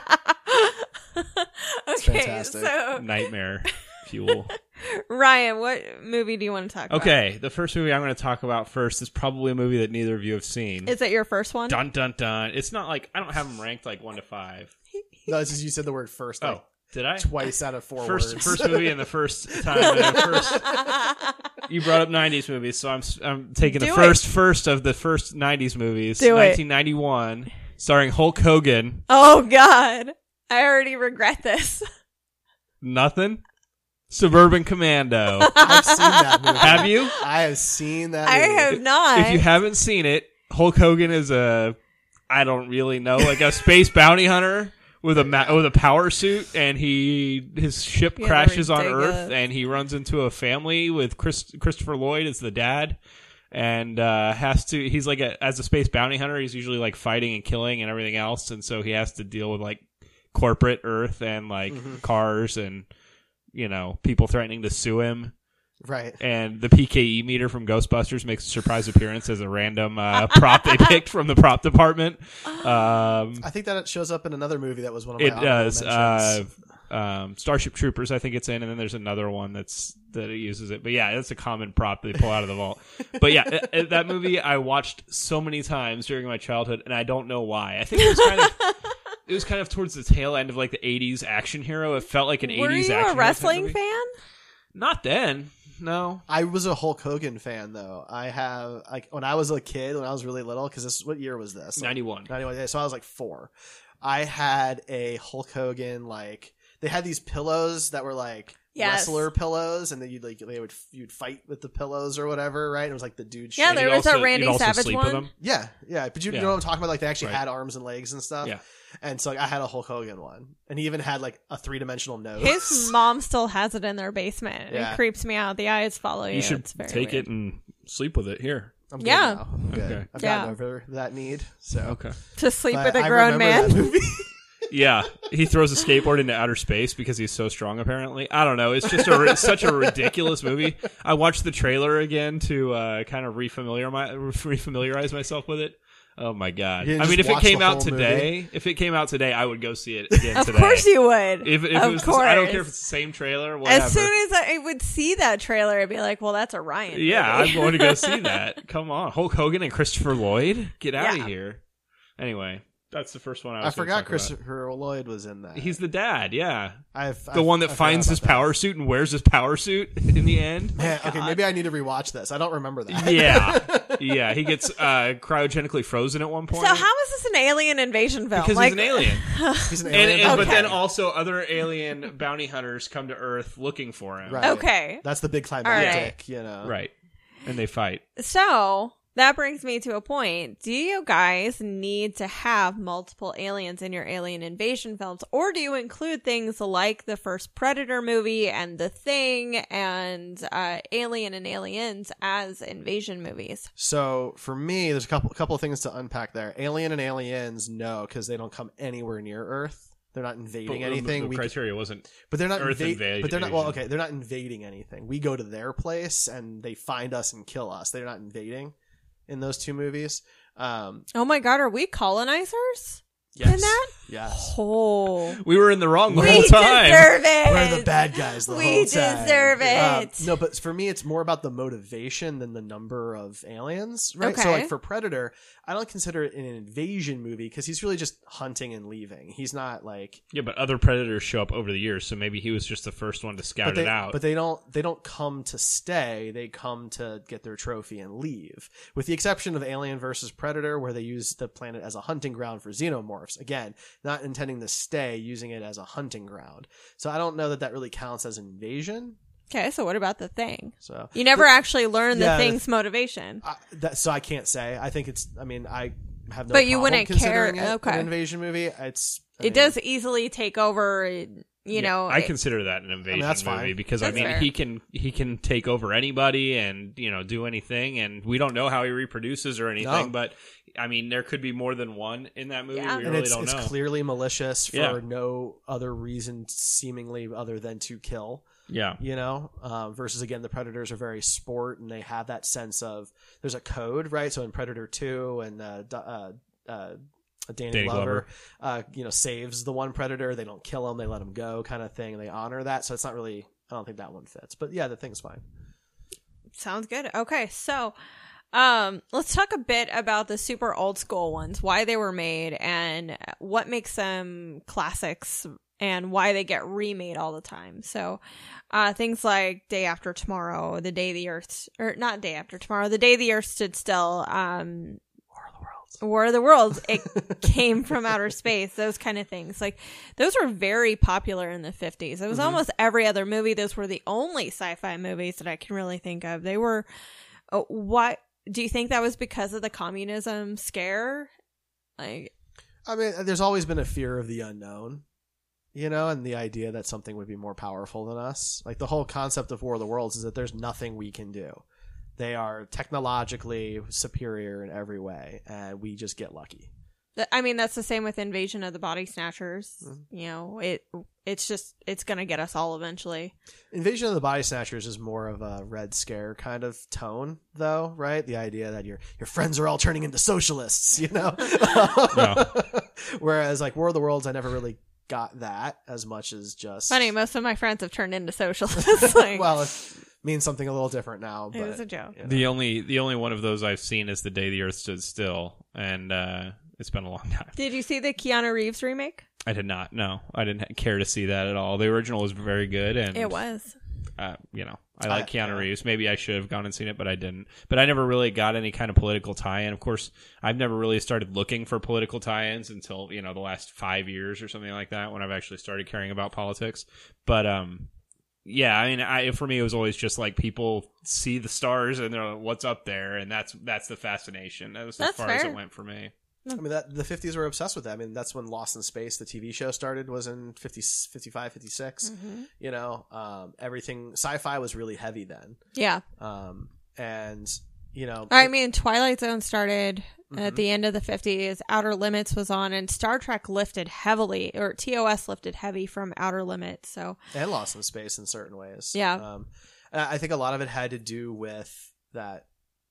okay, fantastic. so Nightmare fuel. Ryan, what movie do you want to talk about? Okay, the first movie I'm going to talk about first is probably a movie that neither of you have seen. Is it your first one? Dun dun dun. It's not like I don't have them ranked like one to five. No, it's just you said the word first. Like, Oh, did I? twice out of four First, words. first movie and the first time. And the first, you brought up nineties movies, so I'm I'm taking Do the it. first first of the first nineties movies. Do it. nineteen ninety-one, starring Hulk Hogan. Oh, God. I already regret this. Nothing. Suburban Commando. I've seen that movie. Have you? I have seen that. I movie. have not. If you haven't seen it, Hulk Hogan is a I don't really know, like a space bounty hunter with a ma- with a power suit, and he his ship Yeah, crashes on ridiculous. Earth, and he runs into a family with Chris, Christopher Lloyd as the dad, and uh, has to. He's like a, as a space bounty hunter, he's usually like fighting and killing and everything else, and so he has to deal with like corporate Earth and like Mm-hmm. cars and you know people threatening to sue him. Right. And the P K E meter from Ghostbusters makes a surprise appearance as a random uh, prop they picked from the prop department. Um, I think that it shows up in another movie that was one of my it honorable does. Uh, mentions. um, Starship Troopers, I think it's in, and then there's another one that's that it uses it. But yeah, that's a common prop they pull out of the vault. But yeah, it- it- that movie I watched so many times during my childhood, and I don't know why. I think it was kind of. It was kind of towards the tail end of like the eighties action hero. It felt like an Were eighties you action a hero type wrestling movie. fan? Not then. No. I was a Hulk Hogan fan though. I have like when I was a kid, when I was really little, because this what year was this? ninety-one. ninety-one. Yeah, so I was like four. I had a Hulk Hogan like they had these pillows that were like Yes. wrestler pillows, and then you'd like they would you'd fight with the pillows or whatever, right? It was like the dude. Yeah, shape. there You'd was a also- Randy you'd also Savage sleep one. with them. Yeah, yeah, but you, Yeah. you know what I'm talking about? Like they actually Right. had arms and legs and stuff. Yeah. And so like, I had a Hulk Hogan one, and he even had like a three dimensional nose. His mom still has it in their basement. Yeah. It creeps me out. The eyes follow you. You should It's very take weird. it and sleep with it here. I'm good Yeah. now. I'm good. Okay. I've Yeah. gotten over that need. So Okay. to sleep But with a I grown remember man. that movie. Yeah, he throws a skateboard into outer space because he's so strong. Apparently, I don't know. It's just a it's such a ridiculous movie. I watched the trailer again to uh, kind of refamiliar my refamiliarize myself with it. Oh my god! You didn't I mean, just if it watch came the out whole today, if it came out today, I would go see it again Of today. course you would. If, if of it was, course. I don't care if it's the same trailer. Whatever. As soon as I would see that trailer, I'd be like, "Well, that's a Ryan." yeah, movie. I'm going to go see that. Come on, Hulk Hogan and Christopher Lloyd, get out Yeah. of here. Anyway, that's the first one I was. I gonna forgot talk about. Christopher Lloyd was in that. He's the dad. Yeah. I've, The I've- one that I forgot finds about his that. power suit and wears his power suit in the end. Man, okay, maybe I need to rewatch this. I don't remember that. Yeah, yeah. He gets uh, cryogenically frozen at one point. So how is this an alien invasion film? because like, he's an alien, He's an and, alien. and- but Okay. then also other alien bounty hunters come to Earth looking for him. Right. Okay. That's the big right. climactic, you know. Right. And they fight. So that brings me to a point. Do you guys need to have multiple aliens in your alien invasion films? Or do you include things like the first Predator movie and The Thing and uh, Alien and Aliens as invasion movies? So for me, there's a couple couple of things to unpack there. Alien and Aliens, no, because they don't come anywhere near Earth. They're not invading But anything. The we criteria wasn't. But they're not Earth invade- invade- But they're not. Well, invasion. okay, they're not invading anything. We go to their place and they find us and kill us. They're not invading in those two movies. Um, Oh my god, are we colonizers yes, in that? yes, Oh. We were in the wrong the We whole time. deserve it. we're the bad guys the We whole time. deserve Um, it. no, but for me, it's more about the motivation than the number of aliens. Right. So, Okay. like for Predator, I don't consider it an invasion movie because he's really just hunting and leaving. He's not like. Yeah, but other predators show up over the years, so maybe he was just the first one to scout But they, it out. but they don't they don't come to stay. They come to get their trophy and leave. With the exception of Alien versus Predator, where they use the planet as a hunting ground for xenomorphs. Again, not intending to stay, using it as a hunting ground. So I don't know that that really counts as invasion. Okay, so what about The Thing? So You never But- actually learn Yeah, the the- thing's motivation. I, that, so I can't say. I think it's. I mean, I have no. But you problem wouldn't considering care- it okay. an invasion movie. It's. I It mean, does easily take over, you Yeah, know. I it- consider that an invasion that's movie fine. because I That's mean fair. he can he can take over anybody and you know do anything, and we don't know how he reproduces or anything, No. but I mean there could be more than one in that movie. Yeah. We And really it's, don't it's know. clearly malicious for Yeah. no other reason, seemingly other than to kill. Yeah, You know, uh, versus again, the Predators are very sport and they have that sense of there's a code, right? So in Predator two and uh, D- uh, uh, Danny, Danny Glover, Glover. Uh, you know, saves the one Predator. They don't kill him; they let him go, kind of thing. And they honor that. So it's not really. I don't think that one fits. But yeah, the thing's fine. Sounds good. Okay, so um, let's talk a bit about the super old school ones, why they were made, and what makes them classics, and why they get remade all the time. So uh, things like Day After Tomorrow, The Day the Earth, or not Day After Tomorrow, The Day the Earth Stood Still, um, War of the Worlds, it came from outer space, those kind of things. Like, those were very popular in the fifties. It was almost every other movie. Those were the only sci-fi movies that I can really think of. They were, uh, what, do you think that was because of the communism scare? Like, I mean, there's always been a fear of the unknown, you know, and the idea that something would be more powerful than us. Like the whole concept of War of the Worlds is that there's nothing we can do. They are technologically superior in every way, and we just get lucky. I mean, that's the same with Invasion of the Body Snatchers. Mm-hmm. You know, it it's just, it's going to get us all eventually. Invasion of the Body Snatchers is more of a Red Scare kind of tone, though, right? The idea that your your friends are all turning into socialists, you know? No. Whereas, like, War of the Worlds, I never really got that as much as just... Funny, most of my friends have turned into socialists. Like... well, it means something a little different now. But, it was a joke. You know. The only the only one of those I've seen is The Day the Earth Stood Still, and... uh it's been a long time. Did you see the Keanu Reeves remake? I did not. No, I didn't care to see that at all. The original was very good, and it was. Uh, you know, I like I, Keanu yeah. Reeves. Maybe I should have gone and seen it, but I didn't. But I never really got any kind of political tie-in. Of course, I've never really started looking for political tie-ins until, you know, the last five years or something like that, when I've actually started caring about politics. But um, yeah, I mean, I for me, it was always just like people see the stars and they're like, "What's up there?" And that's that's the fascination. That was that's as far fair. as it went for me. I mean, that the fifties were obsessed with that. I mean, that's when Lost in Space, the T V show, started, was in fifty, fifty-five, fifty-six. Mm-hmm. You know, um, everything, sci-fi was really heavy then. Yeah. Um, and, you know. I mean, Twilight Zone started mm-hmm. at the end of the fifties. Outer Limits was on, and Star Trek lifted heavily, or T O S lifted heavy from Outer Limits. So. And Lost in Space in certain ways. Yeah. Um, I think a lot of it had to do with that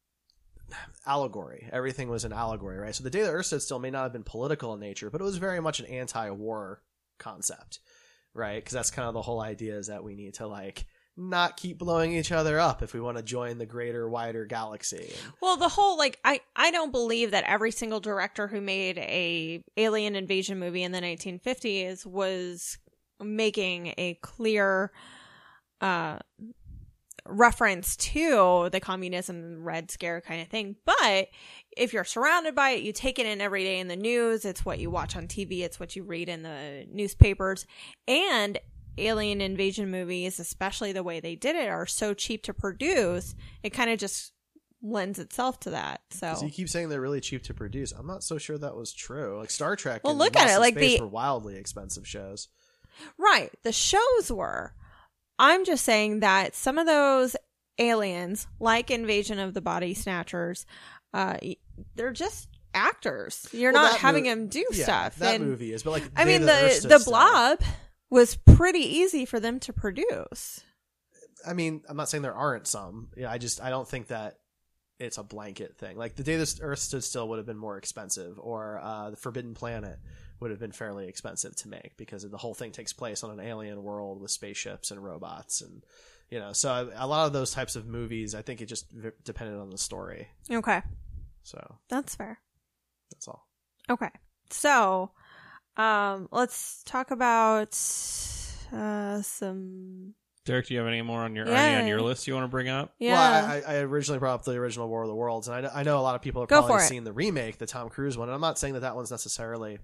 allegory. Everything was an allegory, right? So the Day the Earth Stood Still may not have been political in nature, but it was very much an anti-war concept, right? Because that's kind of the whole idea, is that we need to like not keep blowing each other up if we want to join the greater, wider galaxy. Well, the whole like I I don't believe that every single director who made a alien invasion movie in the nineteen fifties was making a clear uh reference to the communism Red Scare kind of thing. But if you're surrounded by it, you take it in every day in the news. It's what you watch on T V. It's what you read in the newspapers. And alien invasion movies, especially the way they did it, are so cheap to produce. It kind of just lends itself to that. So you keep saying they're really cheap to produce. I'm not so sure that was true. Like Star Trek well, and look Lost at it. in Like Space the were wildly expensive shows. Right. The shows were. I'm just saying that some of those aliens, like Invasion of the Body Snatchers, uh, they're just actors. You're well, not having mo- them do yeah, stuff. That and, movie is, but like I mean, the the the Blob was pretty easy for them to produce. I mean, I'm not saying there aren't some. Yeah, I just I don't think that it's a blanket thing. Like The Day the Earth Stood Still would have been more expensive, or uh, The Forbidden Planet would have been fairly expensive to make, because the whole thing takes place on an alien world with spaceships and robots, and you know, so a lot of those types of movies, I think it just v- depended on the story. Okay, so that's fair. That's all. Okay, so um, let's talk about uh, some. Derek, do you have any more on your yeah. any on your list you want to bring up? Yeah, well, I, I originally brought up the original War of the Worlds, and I know, I know a lot of people have Go probably for it. seen the remake, the Tom Cruise one, and I'm not saying that that one's necessarily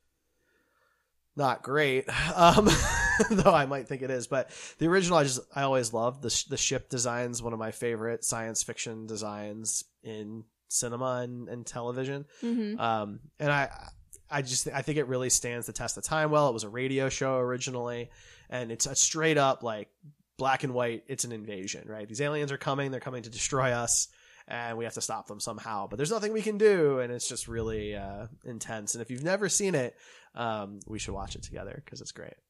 not great, um, though I might think it is. But the original, I just I always loved the sh- the ship designs. One of my favorite science fiction designs in cinema and, and television. Mm-hmm. Um, and I I just I think it really stands the test of time. Well, it was a radio show originally, and it's a straight up like black and white. It's an invasion, right? These aliens are coming. They're coming to destroy us, and we have to stop them somehow. But there's nothing we can do, and it's just really uh, intense. And if you've never seen it, um, we should watch it together because it's great.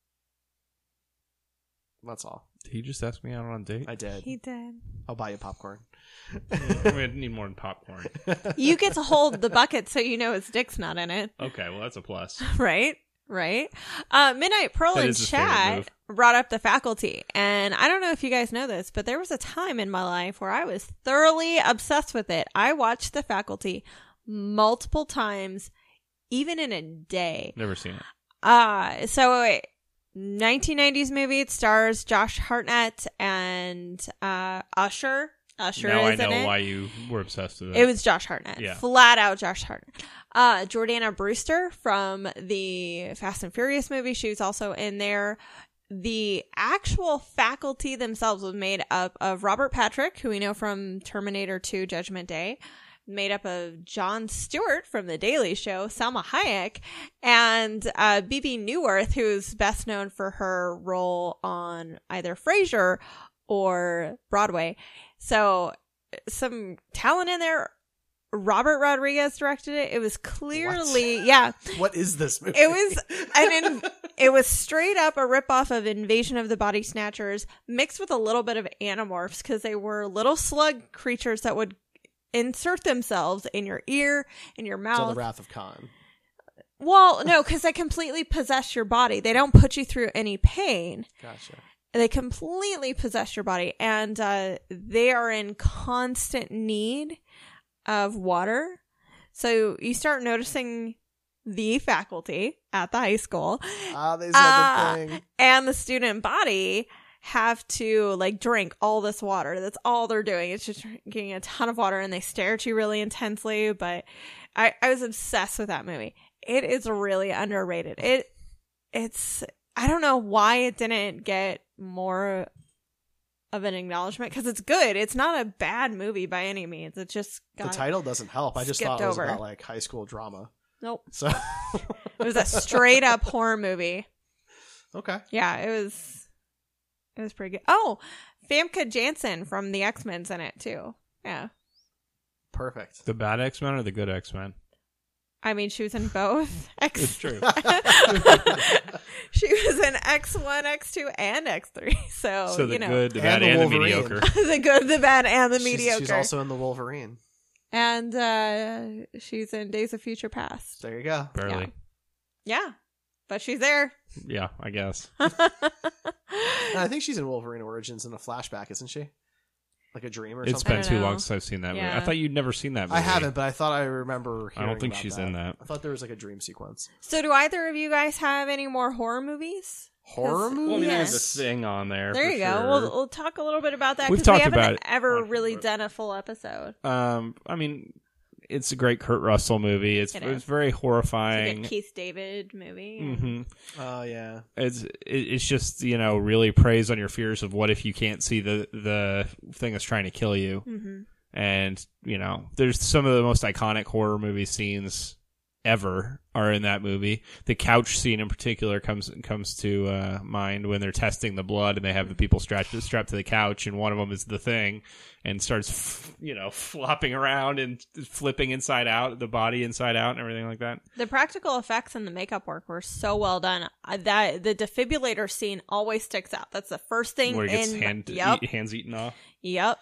That's all. Did he just ask me out on a date? I did. He did. I'll buy you popcorn. We need more than popcorn. You get to hold the bucket so you know his dick's not in it. Okay, well that's a plus. Right? Right? Uh, Midnight Pearl That in is his favorite chat move. brought up The Faculty. And I don't know if you guys know this, but there was a time in my life where I was thoroughly obsessed with it. I watched The Faculty multiple times, even in a day. Never seen it. Uh, so nineteen nineties movie. It stars Josh Hartnett and uh, Usher. Usher now is I know in it. why you were obsessed with it. It was Josh Hartnett. Yeah. Flat out Josh Hartnett. Uh, Jordana Brewster from the Fast and Furious movie. She was also in there. The actual faculty themselves was made up of Robert Patrick, who we know from Terminator two Judgment Day, made up of Jon Stewart from The Daily Show, Salma Hayek, and uh, Bebe Neuwirth, who's best known for her role on either Frasier or Broadway. So some talent in there. Robert Rodriguez directed it. It was clearly, What? yeah. What is this movie? It was an in, it was straight up a ripoff of Invasion of the Body Snatchers mixed with a little bit of Animorphs, because they were little slug creatures that would insert themselves in your ear, in your So mouth. the Wrath of Khan. Well, no, because they completely possess your body. They don't put you through any pain. Gotcha. They completely possess your body, and uh, they are in constant need of water. So you start noticing the faculty at the high school Ah, they said uh, the thing. and the student body have to like drink all this water. That's all they're doing. It's just drinking a ton of water, and they stare at you really intensely. But I, I was obsessed with that movie. It is really underrated. It it's I don't know why it didn't get more of an acknowledgement, because it's good. It's not a bad movie by any means. It just got The title doesn't help. I just thought skipped it was over. about like high school drama. Nope. So It was a straight up horror movie. okay. Yeah, it was it was pretty good. Oh, Famke Janssen from the X-Men's in it too. Yeah. Perfect. The bad X-Men or the good X-Men? I mean, she was in both. X- It's true. She was in X one, X two, and X three. So, So the you know, good, the And bad, the and the Wolverine. mediocre. the good, the bad, and the She's- mediocre. She's also in the Wolverine. and uh, she's in Days of Future Past. There you go. Barely. Yeah, but she's there. Yeah, I guess. And I think she's in Wolverine Origins in a flashback, isn't she? Like a dream or It's something. I been don't too know. long since I've seen that movie. Yeah. I thought you'd never seen that movie. I haven't, but I thought I remember. I don't hearing think about she's that. in that. I thought there was like a dream sequence. So, do either of you guys have any more horror movies? Horror Yes. movie? Well, I mean, Yes. there's a thing on there. There for you go. sure. We'll, we'll talk a little bit about that, We've because we talked haven't about it. ever on- really done a full episode. Um, I mean, it's a great Kurt Russell movie. It's It it's is. very It's horrifying. like a Keith David movie. hmm Oh yeah. It's it, it's just, you know, really preys on your fears of what if you can't see the the thing that's trying to kill you. Mm-hmm. And, you know, there's some of the most iconic horror movie scenes ever are in that movie. The couch scene in particular comes comes to uh, mind when they're testing the blood and they have the people strapped strapped to the couch, and one of them is the thing and starts, f- you know, flopping around and flipping inside out, the body inside out and everything like that. The practical effects and the makeup work were so well done. Uh, That the defibrillator scene always sticks out. That's the first thing Where he gets in. hand, yep. eat, hands eaten off. Yep.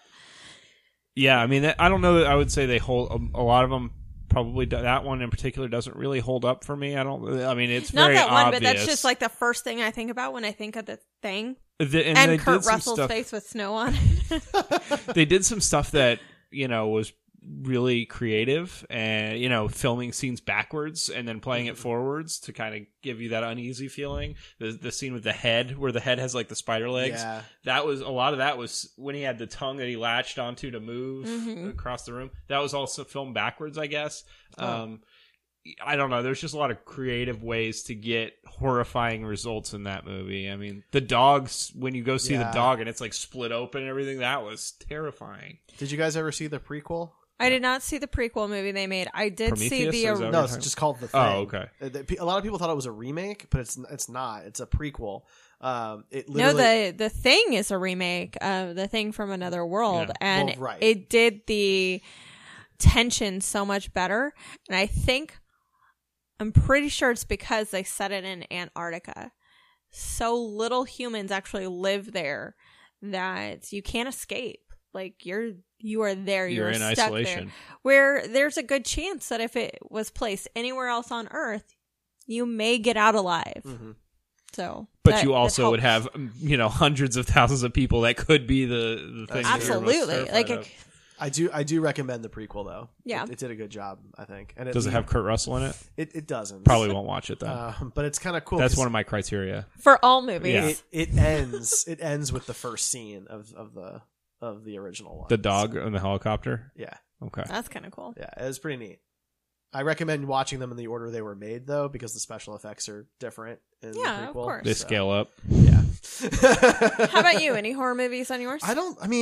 Yeah, I mean, I don't know that I would say they hold a, a lot of them. Probably do, that one in particular doesn't really hold up for me. I don't. I mean, it's Not very that one, obvious. but that's just like the first thing I think about when I think of the thing. The, and And, they Kurt did some Russell's stuff- face with snow on it. They did some stuff that, you know, was really creative, and, you know, filming scenes backwards and then playing it forwards to kind of give you that uneasy feeling. The the scene with the head, where the head has like the spider legs. Yeah. That was a lot of that was when he had the tongue that he latched onto to move Mhm. across the room. That was also filmed backwards, I guess. Oh. Um, I don't know. There's just a lot of creative ways to get horrifying results in that movie. I mean, the dogs, when you go see Yeah. the dog and it's like split open and everything, that was terrifying. Did you guys ever see the prequel? I did not see the prequel movie they made. I did see Prometheus, the. is that or- what No, you're it's talking- just called The Thing. Oh, okay. Uh, the- A lot of people thought it was a remake, but it's it's not. It's a prequel. Um, it No, literally, the the thing is a remake of The Thing from Another World, Yeah. and Well, right. it did the tension so much better. And I think I'm pretty sure it's because they set it in Antarctica. So little humans actually live there that you can't escape. Like you're you are there. You're You're, in stuck isolation. there. Where there's a good chance that if it was placed anywhere else on Earth, you may get out alive. Mhm. So, But that- you that also would helps. have, um, you know, hundreds of thousands of people that could be the, the thing. that you're most Absolutely. terrified Like, of. it, I do I do recommend the prequel though. Yeah. it, it did a good job, I think. And Does it have Kurt Russell in it? It it doesn't. Probably won't watch it though. Um, but it's kind of cool. That's 'cause one of my criteria. for all movies. Yeah. It, it ends. It ends with the first scene of, of the of the original one. The dog So, in the helicopter. yeah, Okay. That's kind of cool. yeah, it was pretty neat. I recommend watching them in the order they were made, though, because the special effects are different in Yeah, the of prequel. course. They so, scale up. Yeah. How about you? Any horror movies on yours? I don't. I mean,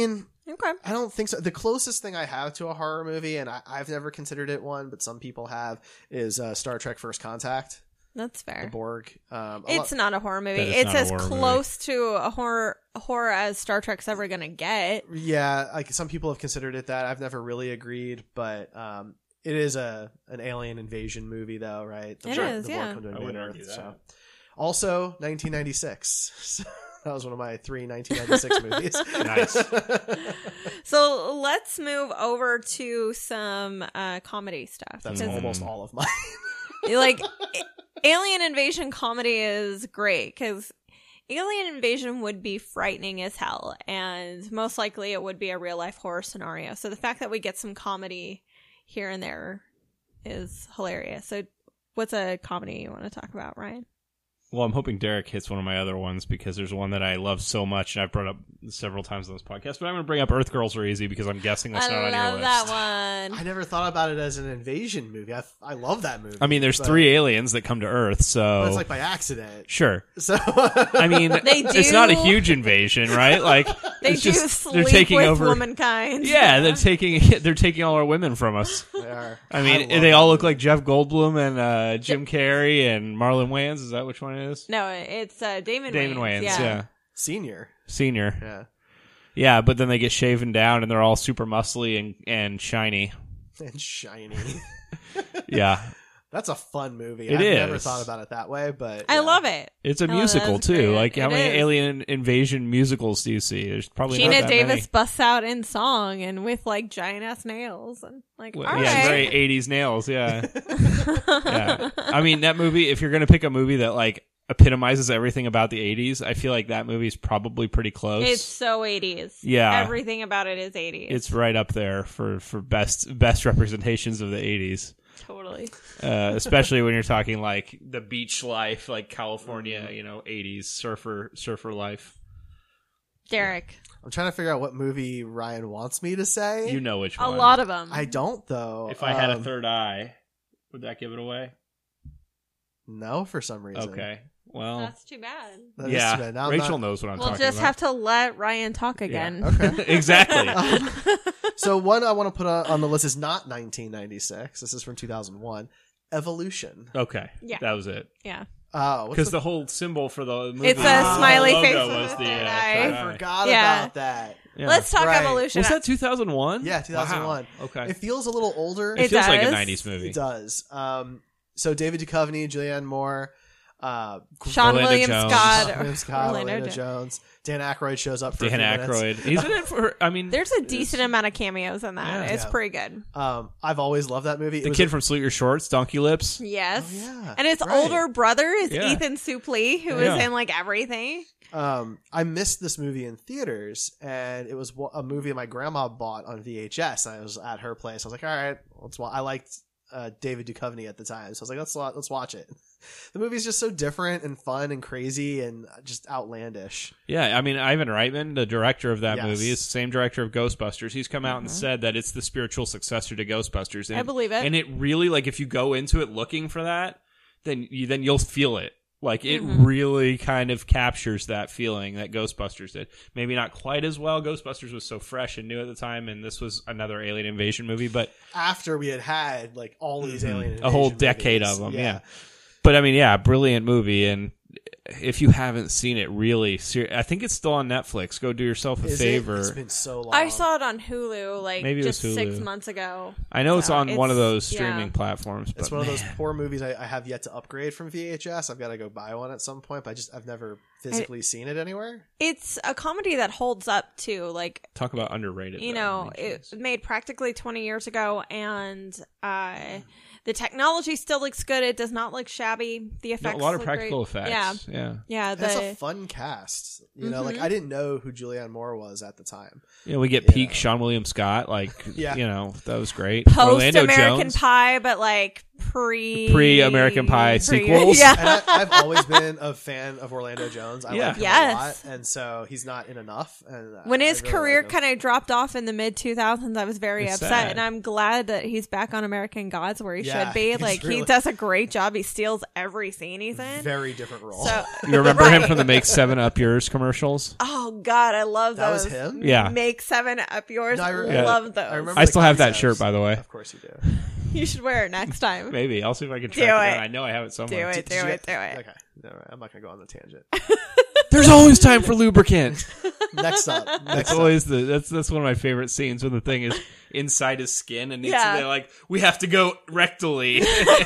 Okay. I don't think so. The closest thing I have to a horror movie, and I, I've never considered it one, but some people have, is uh, Star Trek First Contact. That's fair. The Borg. Um, a It's lot- not a horror movie. That is It's not a as horror movie. close to a horror horror as Star Trek's ever gonna get. Yeah, like some people have considered it that. I've never really agreed, but um, it is a an alien invasion movie, though, right? The It Borg- is, the Borg yeah. come to I invade wouldn't Earth, argue that. so. Also, nineteen ninety-six. That was one of my three nineteen ninety-six movies. Nice. So let's move over to some uh, comedy stuff. That's 'Cause, almost all of mine. like, alien invasion comedy is great because alien invasion would be frightening as hell, and most likely it would be a real life horror scenario. So the fact that we get some comedy here and there is hilarious. So, what's a comedy you want to talk about, Ryan? Well, I'm hoping Derek hits one of my other ones because there's one that I love so much and I've brought up several times on this podcast. But I'm going to bring up Earth Girls Are Easy because I'm guessing that's I not on your love list. that I one. never thought about it as an invasion movie. I, I love that movie. I mean, there's but- three aliens that come to Earth, so But it's like by accident. sure. So I mean, They it's not a do- huge invasion, right? Like They it's do just, sleep they're taking with over. womankind. Yeah, they're taking they're taking all our women from us. they are. I mean, love they that all look movie. like Jeff Goldblum and uh, Jim Carrey and Marlon Wayans. Is that which one it is? No, it's uh, Damon Damon Wayans. Wayans. Yeah. Yeah. Senior. Senior. Yeah. Yeah, but then they get shaven down and they're all super muscly and, and shiny. And shiny. Yeah. That's a fun movie. It I've never is. thought about it that way, but I yeah. love it. It's a Oh, musical that's too. great. Like how It many is. alien invasion musicals do you see? There's probably Gina not that Davis many. busts out in song and with like giant ass nails and like Well, all yeah, right. very eighties nails. Yeah. Yeah. I mean, that movie, if you're going to pick a movie that like epitomizes everything about the eighties, I feel like that movie's probably pretty close. It's so eighties. Yeah. Everything about it is eighties. It's right up there for, for best best representations of the eighties. totally. Uh, especially when you're talking like the beach life, like California, you know, eighties surfer surfer life. Derek. I'm trying to figure out what movie Ryan wants me to say. You know which A one. lot of them. I don't though. If I had a Um, third eye, would that give it away? no, for some reason. Okay. Well, That's too bad. That is yeah. too bad. Now I'm Rachel not- knows what I'm We'll talking just about. have to let Ryan talk again. Okay. exactly. So one I want to put on, on the list is not nineteen ninety-six. This is from two thousand one. Evolution. Okay. Yeah. That was it. Yeah. Oh, what's Because the, the whole symbol for the movie, It's a the smiley logo face was with the a uh, third eye. third I eye. forgot Yeah. about that. Yeah. Let's talk Right. evolution. Was that two thousand one? Yeah, two thousand one. Wow. Okay. It feels a little older. It, It feels like a does. nineties movie. It does. Um, so David Duchovny, Julianne Moore, uh, Sean Orlando William Jones. Scott. William Scott, Orlando Orlando Jones. Jones. Dan Aykroyd shows up for a Dan few minutes. Aykroyd. He's in it for. I mean, There's a decent amount of cameos in that. Yeah. It's Yeah. pretty good. Um, I've always loved that movie. It the was kid a- from Salute Your Shorts, Donkey Lips. Yes. Oh, yeah. And his Right. older brother is Yeah. Ethan Suplee, who Yeah. is in like everything. um, I missed this movie in theaters, and it was wa- a movie my grandma bought on V H S. And I was at her place. I was like, all right, let's watch. I liked uh, David Duchovny at the time, so I was like, let's wa- let's watch it. The movie's just so different and fun and crazy and just outlandish. Yeah, I mean, Ivan Reitman, the director of that Yes. movie, is the same director of Ghostbusters. He's come out and said that it's the spiritual successor to Ghostbusters. And, I believe it. And it really, like, if you go into it looking for that, then you, then you'll feel it. Like, it Mhm. really kind of captures that feeling that Ghostbusters did. Maybe not quite as well. Ghostbusters was so fresh and new at the time, and this was another alien invasion movie, but After we had had like all these alien, a whole invasion decade movies. of them, yeah. But I mean, yeah, brilliant movie, and if you haven't seen it, really, ser- I think it's still on Netflix. Go do yourself a Is favor. It? It's been so long. I saw it on Hulu like Maybe it was just six Hulu. months ago. I know it's So on one of it's- those streaming yeah. platforms. But It's one of those man, poor movies I, I have yet to upgrade from V H S. I've got to go buy one at some point, but I just I've never physically seen it anywhere. It's a comedy that holds up too. Like, talk about underrated. you though. know, I mean, it jeez. was made practically twenty years ago, and uh, the technology still looks good. It does not look shabby. The No, effects, a lot of look practical great. effects. Yeah, Yeah, yeah. That's The a fun cast. You know, like Mhm. I didn't know who Julianne Moore was at the time. yeah. We get Yeah. peak Sean William Scott. Like, Yeah. you know, that was great. post Orlando American Jones. Pie, but like pre Pre American Pie pre- sequels. Yeah. And I, I've always been a fan of Orlando Jones. I Yeah. like him Yes. a lot, and so he's not in enough. And When I his really career like him. kind of dropped off in the mid two thousands, I was very It's upset, sad. and I'm glad that he's back on American Gods where he Yeah, should be. he's Like really- he does a great job. He steals every scene he's in. very different role. So You remember him Right. from the Make Seven Up Yours commercials? oh god, I love That was those. him? Yeah. Make seven up yours. No, I re- Yeah. Love those. I remember I the still have that concepts. shirt, by the way. Of course you do. You should wear it next time. Maybe I'll see if I can Do track it it. down. I know I have it Do somewhere. it, Did do you- it, do it. Okay, no, I'm not gonna go on the tangent. There's always time for lubricant. Next up, That's next up. always the that's that's one of my favorite scenes when the thing is inside his skin and it's, Yeah. they're like, we have to go rectally.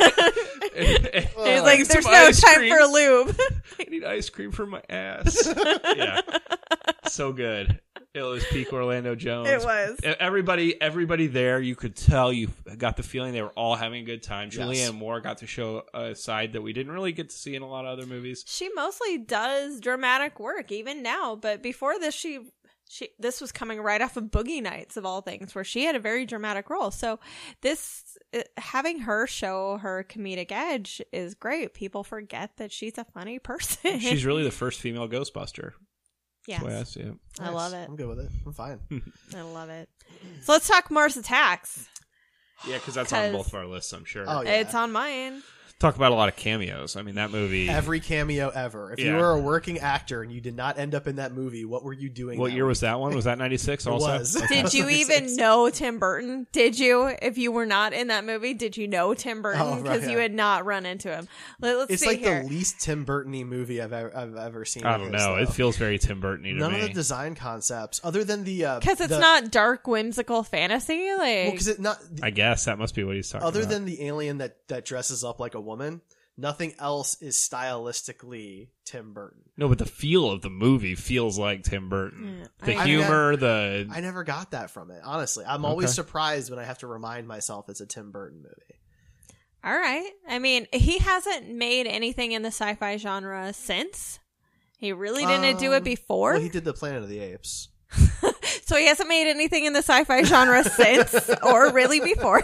And- and- He's Oh, like, Need there's some no ice time cream. for lube. I need ice cream for my ass. Yeah, so good. It was peak Orlando Jones. It was. E- Everybody, everybody there, you could tell you got the feeling they were all having a good time. Julianne Yes. Moore got to show a side that we didn't really get to see in a lot of other movies. She mostly does dramatic work even now, but before this she she this was coming right off of Boogie Nights of all things where she had a very dramatic role. So this uh, having her show her comedic edge is great. People forget that she's a funny person. She's really the first female Ghostbuster. yes. That's the way I see it. I love it. I'm good with it. I'm fine. I love it. So let's talk Mars Attacks. Yeah, because that's on 'Cause- both of our lists, I'm sure. Oh, yeah. It's on mine. Talk about a lot of cameos. I mean, that movie. Every cameo ever. If you Yeah. were a working actor and you did not end up in that movie, what were you doing? What that year week? was that one? Was that ninety-six It also? was. Okay. Did you even know Tim Burton? Did you? If you were not in that movie, did you know Tim Burton? Oh, right, Because you yeah. had not run into him. Let, us It's see like here. the least Tim Burton-y movie I've ever, I've ever seen. I of don't his, know. though. It feels very Tim Burton-y to None me. of the design concepts, other than the uh, Because it's the- not dark, whimsical fantasy. Like, well, because it not I guess that must be what he's talking other about. than the alien that that dresses up like a woman. Nothing else is stylistically Tim Burton. No, but the feel of the movie feels like Tim Burton. Yeah. The I- humor, the I never got that from it. Honestly, I'm always Okay. surprised when I have to remind myself it's a Tim Burton movie. all right. I mean, he hasn't made anything in the sci-fi genre since. He really didn't do it Um, before. Well, he did the Planet of the Apes. So he hasn't made anything in the sci-fi genre since, or really before.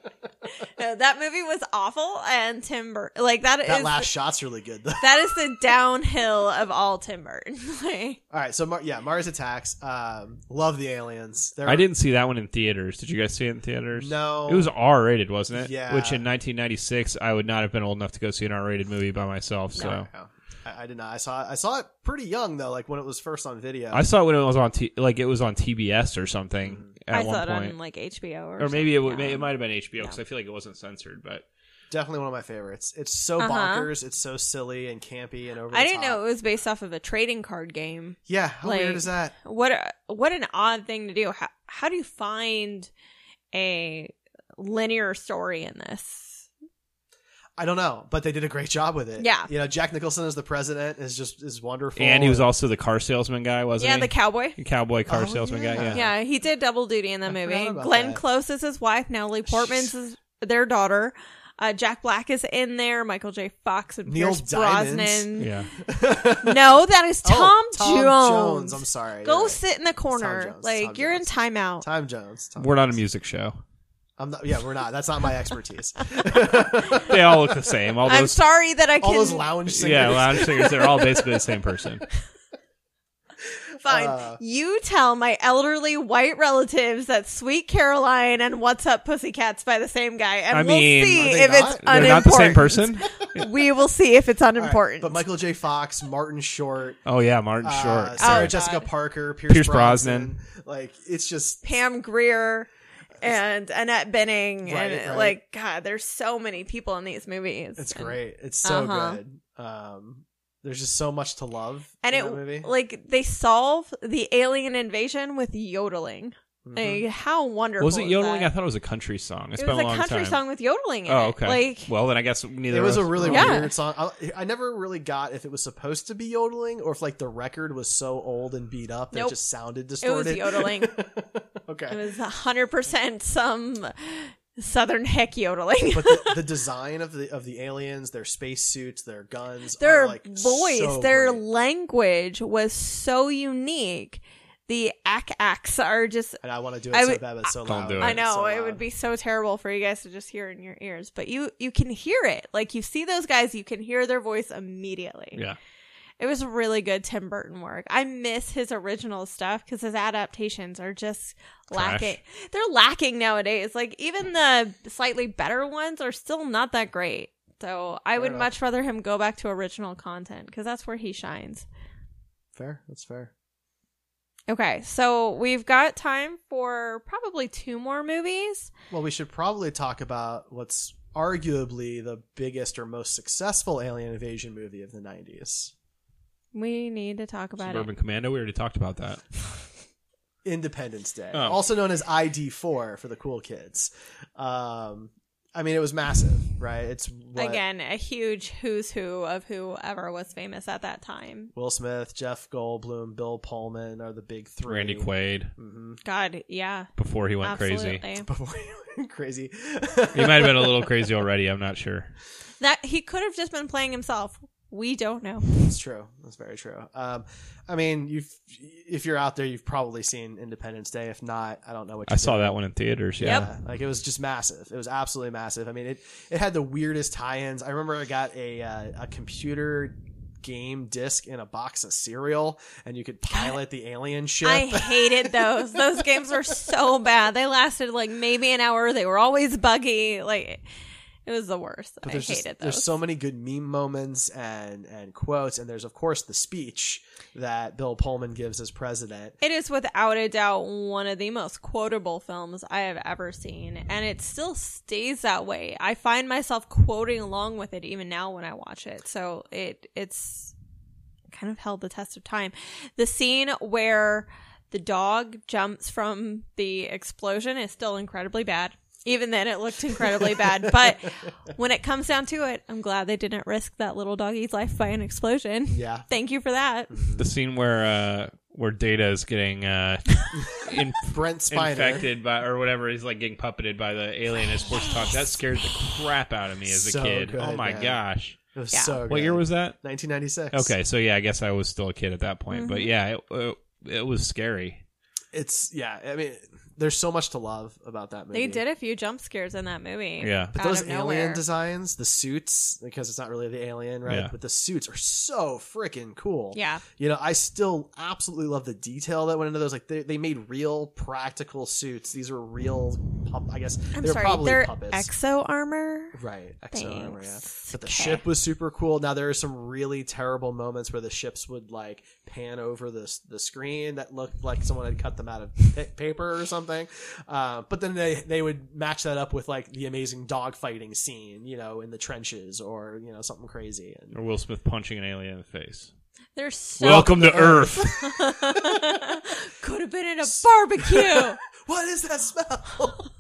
No, that movie was awful, and Tim Burton, like that, That is last shot's really good, though. that is the downhill of all Tim Burton. Like, All right, so Mar- yeah, Mars Attacks. Um, love the aliens. They're, I didn't see that one in theaters. Did you guys see it in theaters? No. It was R rated, wasn't it? Yeah. Which in nineteen ninety-six, I would not have been old enough to go see an R rated movie by myself. So No, I, I did not. I saw. I saw it pretty young though, like when it was first on video. I saw it when it was on, T- like it was on T B S or something at I one saw it point, on like H B O, or, or maybe it, something. w- Yeah. it might have been H B O because No. I feel like it wasn't censored. But Definitely one of my favorites. It's so Uh-huh. bonkers. It's so silly and campy and over. I the didn't top. know it was based off of a trading card game. Yeah, how like- weird is that? What a, what an odd thing to do. How how do you find a linear story in this? I don't know, but they did a great job with it. Yeah. you know, Jack Nicholson as the president is just is wonderful. and he was also the car salesman guy, wasn't Yeah, he? the cowboy. The cowboy car Oh, salesman yeah. guy. Yeah. Yeah, he did double duty in the I movie. forgot about Glenn that. Close is his wife. Natalie Portman's is their daughter. Uh, Jack Black is in there. Michael J. Fox and Neil Pierce Diamond. Brosnan. Yeah. No, that is Tom, Oh, Tom Jones. Jones. I'm sorry. Go You're right. sit in the corner. Jones. Like Tom you're Jones. in timeout. Tom Jones. Tom We're not a Jones. music show. I'm not. Yeah, we're not. That's not my expertise. They all look the same. All I'm those, sorry that I All those can. lounge singers. yeah, lounge singers. They're all basically the same person. Fine. Uh, You tell my elderly white relatives that Sweet Caroline and What's Up Pussycats by the same guy, and I we'll mean- see Are they if not? it's They're They're not the same unimportant. person. We will see if it's all right, unimportant. But Michael J. Fox, Martin Short, Oh yeah, Martin uh, Short. Sarah Oh, Jessica God. Parker, Pierce, Pierce Brosnan. Brosnan. Like it's just Pam Grier and Annette Bening, Right, and right. like God, there's so many people in these movies. it's And- great. It's so Uh-huh. good. Um, there's just so much to love and in it that movie. like they solve the alien invasion with yodeling. Mhm. Like how wonderful Was it is yodeling? that? I thought it was a country song. It's It been was a a long country time. song with yodeling in Oh, it. okay. Like well, then I guess neither. It was of a us- really Yeah. weird song. I, I never really got if it was supposed to be yodeling or if like the record was so old and beat up that Nope. it just sounded it was distorted. yodeling. Okay. It was one hundred percent some southern heck yodeling. But the, the design of the of the aliens, their spacesuits, their guns, Their are like voice, so their great. language was so unique the ack-acks are just... And I want to do it I so would- bad, but it's so Don't loud. do it. I know, So it loud. would be so terrible for you guys to just hear it in your ears. But you, you can hear it. Like, you see those guys, you can hear their voice immediately. Yeah. It was really good Tim Burton work. I miss his original stuff because his adaptations are just Trash. lacking. They're lacking nowadays. Like, even the slightly better ones are still not that great. So I Fair would enough. much rather him go back to original content because that's where he shines. Fair. That's fair. Okay, so we've got time for probably two more movies. Well, we should probably talk about what's arguably the biggest or most successful alien invasion movie of the nineties. We need to talk about Suburban it. Commando. We already talked about that. Independence Day, Oh. also known as I D four for the cool kids. Um, I mean, it was massive, right? It's what Again, a huge who's who of whoever was famous at that time. Will Smith, Jeff Goldblum, Bill Pullman are the big three. Randy Quaid hmm God, yeah. before he went Absolutely. crazy. Before he went crazy. He might have been a little crazy already. I'm not sure. That he could have just been playing himself. We don't know. That's true. That's very true. Um, I mean, you've if you're out there, you've probably seen Independence Day. If not, I don't know what. I you're saw doing. that one in theaters. Yeah. Yeah, like it was just massive. It was absolutely massive. I mean, it it had the weirdest tie-ins. I remember I got a uh, a computer game disc in a box of cereal, and you could pilot the alien ship. I hated those. Those games were so bad. They lasted like maybe an hour. They were always buggy. Like it was the worst. But I there's hated just, those. there's so many good meme moments and and quotes, and there's of course the speech that Bill Pullman gives as president. It is without a doubt one of the most quotable films I have ever seen, and it still stays that way. I find myself quoting along with it even now when I watch it. So it it's kind of held the test of time. The scene where the dog jumps from the explosion is still incredibly bad. Even then, it looked incredibly bad. But when it comes down to it, I'm glad they didn't risk that little doggy's life by an explosion. Yeah. Thank you for that. The scene where uh, where Data is getting uh, in, Brent Spiner. infected by or whatever, he's like getting puppeted by the alien is supposed to talk. That scared the crap out of me as a So kid. good, oh my man. gosh! It was Yeah. so good. What year was that? nineteen ninety-six. Okay, so yeah, I guess I was still a kid at that point. But Mm-hmm. yeah, it, it, it was scary. It's yeah. I mean, there's so much to love about that movie. They did a few jump scares in that movie. Yeah. But out those of alien nowhere. designs, the suits, because it's not really the alien, right? Yeah. But the suits are so freaking cool. Yeah. You know, I still absolutely love the detail that went into those. Like, they, they made real practical suits. These are real, pup- I guess. I'm they're sorry, probably they're puppets. exo armor. Right. Exo armor, yeah. Thanks. But the Okay. ship was super cool. Now, there are some really terrible moments where the ships would, like, pan over the, the screen that looked like someone had cut them out of pa- paper or something. Uh, but then they, they would match that up with, like, the amazing dogfighting scene, you know, in the trenches or, you know, something crazy. And Or Will Smith punching an alien in the face. They're so Welcome to Earth. could have been in a barbecue. what is that smell?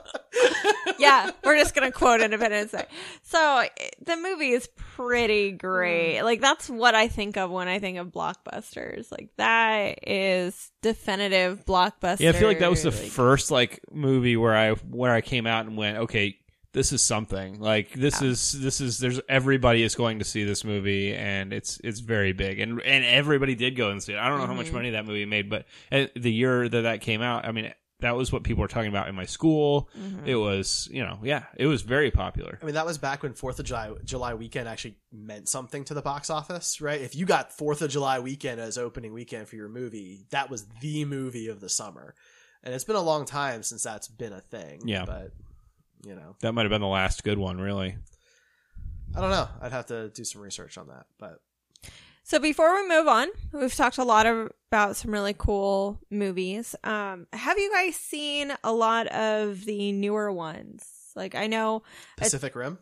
Yeah, we're just gonna quote Independence Day. So the movie is pretty great. Like that's what I think of when I think of blockbusters. Like that is definitive blockbuster. Yeah, I feel like that was the like, first like movie where I where I came out and went, okay, this is something. Like this Yeah. is this is there's everybody is going to see this movie, and it's it's very big, and and everybody did go and see it. I don't know how much money that movie made, but uh, the year that that came out, I mean, that was what people were talking about in my school. It was, you know, yeah, it was very popular. I mean, that was back when Fourth of July July weekend actually meant something to the box office, right? If you got Fourth of July weekend as opening weekend for your movie, that was the movie of the summer. And it's been a long time since that's been a thing. Yeah. But, you know, That might have been the last good one, really. I don't know. I'd have to do some research on that. But So before we move on, we've talked a lot of, about some really cool movies. Um, have you guys seen a lot of the newer ones? Like I know Pacific Rim,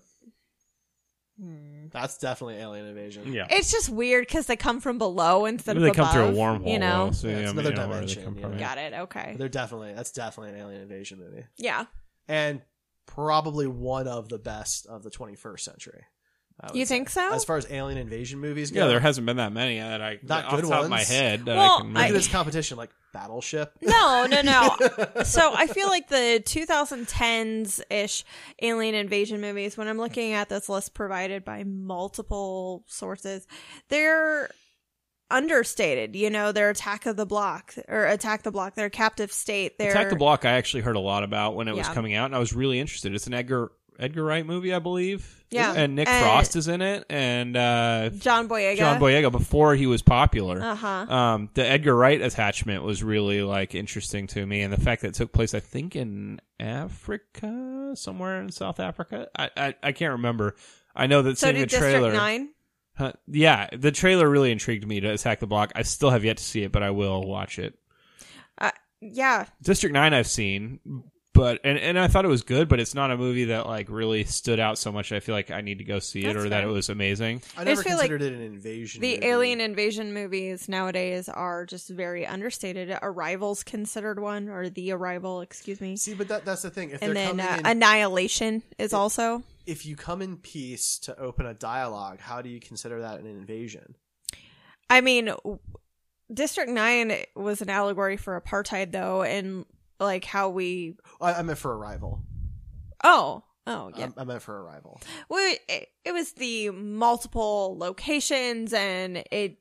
that's definitely Alien Invasion. Yeah. it's just weird because they come from below instead They of come through a above, wormhole. You know, though, so, Yeah, yeah, it's I mean, another you know, where they dimension, come from, yeah. yeah. got it. Okay, They're definitely, that's definitely an Alien Invasion movie. yeah. And probably one of the best of the twenty-first century. I would You say. think so? As far as alien invasion movies go, Yeah, there hasn't been that many that I Not off good the top of my ones. head that Well, I can look at I- this competition like Battleship. No, no, no. So I feel like the twenty tens ish alien invasion movies, when I'm looking at this list provided by multiple sources, they're understated. You know, their Attack of the Block or Attack the Block, their Captive State. Their... Attack the Block I actually heard a lot about when it was Yeah. coming out, and I was really interested. It's an Edgar Edgar Wright movie, I believe. Yeah. And Nick And- Frost is in it, and uh, John Boyega. John Boyega before he was popular. Uh-huh. Um, the Edgar Wright attachment was really like interesting to me, and the fact that it took place, I think, in Africa, somewhere in South Africa. I I, I can't remember. I know that So seeing did the trailer. District nine? Huh, yeah, the trailer really intrigued me to Attack the Block. I still have yet to see it, but I will watch it. Uh, yeah. District nine I've seen, but and, and I thought it was good, but it's not a movie that like really stood out so much. I feel like I need to go see it That's or that fair. it was amazing. I never just feel like considered it an invasion. The movie. alien invasion movies nowadays are just very understated. Arrival's considered one, or The Arrival, excuse me. See, but that that's the thing. If And they're then coming uh, in, Annihilation is also. if you come in peace to open a dialogue, how do you consider that an invasion? I mean, w- District nine was an allegory for apartheid, though, and like how we. I, I meant for Arrival. Oh, oh, yeah. I, I meant for Arrival. Well, it, it was the multiple locations and it.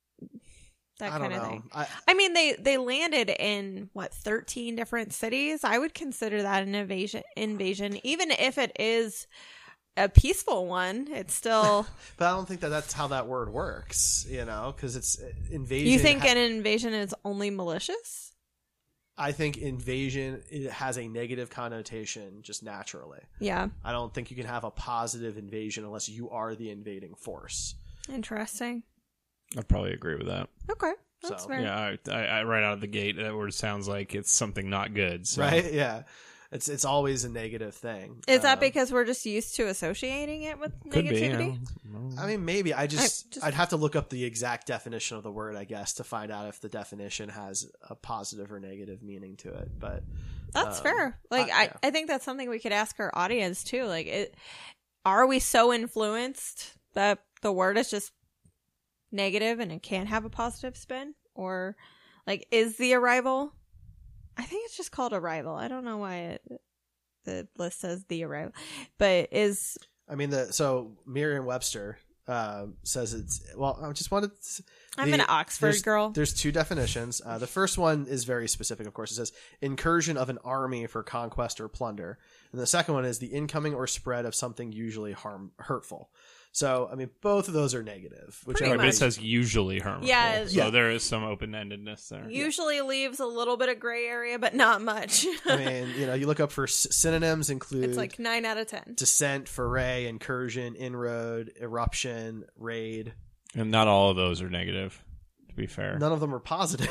That I don't kind of know. thing. I, I mean, they they landed in what thirteen different cities. I would consider that an invasion. Invasion, even if it is a peaceful one, it's still. but I don't think that that's how that word works. You know, because it's invasion. You think ha- an invasion is only malicious? I think invasion it has a negative connotation just naturally. Yeah, I don't think you can have a positive invasion unless you are the invading force. interesting. I'd probably agree with that. Okay, that's So, fair. Yeah, I, I, I right out of the gate, that word sounds like it's something not good. So. Right? Yeah. It's it's always a negative thing. Is that Um, because we're just used to associating it with Could be. negativity? You know. I mean, maybe. I just, I just- I'd have to look up the exact definition of the word, I guess, to find out if the definition has a positive or negative meaning to it. But That's um, fair. Like I- I, yeah. I think that's something we could ask our audience too. Like, it, are we so influenced that the word is just negative and it can't have a positive spin? Or like, is the Arrival? I think it's just called Arrival. I don't know why it, the list says The Arrival, but is I mean, the so Merriam-Webster uh, says it's well. I just wanted. To, I'm the- an Oxford there's, girl. There's two definitions. Uh, the first one is very specific, of course. It says incursion of an army for conquest or plunder, and the second one is the incoming or spread of something usually harm hurtful. So, I mean, both of those are negative. Pretty Right, Whichever but it much. says usually harmful. Yeah. So Yeah. there is some open-endedness there. Usually leaves a little bit of gray area, but not much. I mean, you know, you look up for s- synonyms include It's like nine out of ten. descent, foray, incursion, inroad, eruption, raid. And not all of those are negative, to be fair. None of them are positive.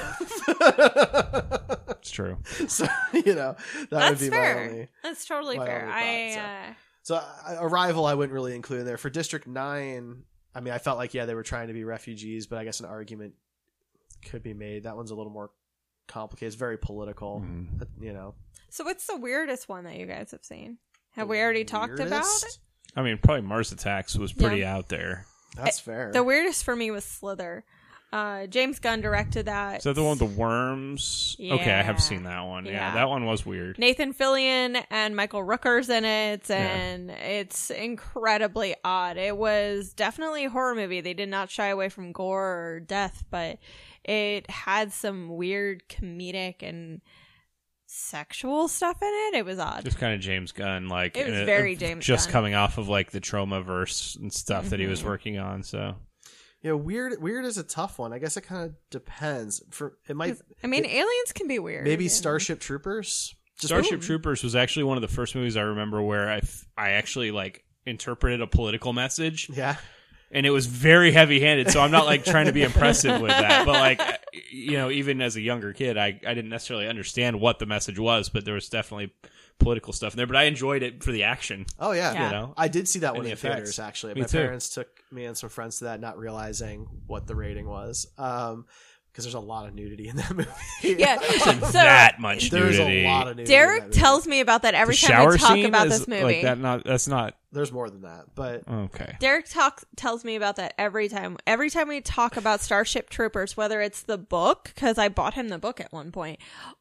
It's true. So, you know, that That's would be fair. my only. That's totally my fair. only I thought, uh, So, uh, Arrival, I wouldn't really include in there. For District nine, I mean, I felt like, yeah, they were trying to be refugees, but I guess an argument could be made. That one's a little more complicated. It's very political, Mhm. but, you know. So what's the weirdest one that you guys have seen? Have we already talked about Weirdest? it? I mean, probably Mars Attacks was pretty out there. That's fair. The weirdest for me was Slither. Uh, James Gunn directed that. Is that the one with the worms? Okay, I have Yeah. seen that one. Yeah, Yeah. that one was weird. Nathan Fillion and Michael Rooker's in it, Yeah. and it's incredibly odd. It was definitely a horror movie. They did not shy away from gore or death, but it had some weird comedic and sexual stuff in it. It was odd. Just kind of James Gunn, like It was and very James just Gunn. coming off of like the Trauma verse and stuff that he was Mhm. working on. So Yeah, weird. Weird is a tough one. I guess it kind of depends. For it might I mean, it- aliens can be weird. maybe and- Starship Troopers. Just Starship Ooh. Troopers was actually one of the first movies I remember where I f- I actually like interpreted a political message, Yeah, and it was very heavy handed. So I'm not like trying to be impressive with that, but like you know, even as a younger kid, I I didn't necessarily understand what the message was, but there was definitely political stuff in there. But I enjoyed it for the action. Oh yeah. Yeah. You know, I did see that And one the in effects. theaters. Actually, Me my too. parents took me and some friends to that, not realizing what the rating was, um, because there's a lot of nudity in that movie. Yeah. So that much there's nudity. a lot of nudity. in that Derek movie. tells me about that every the time shower we talk scene about is this movie. like that. Not that's not There's more than that, but okay. Derek talk, tells me about that every time. Every time we talk about Starship Troopers, whether it's the book, because I bought him the book at one point,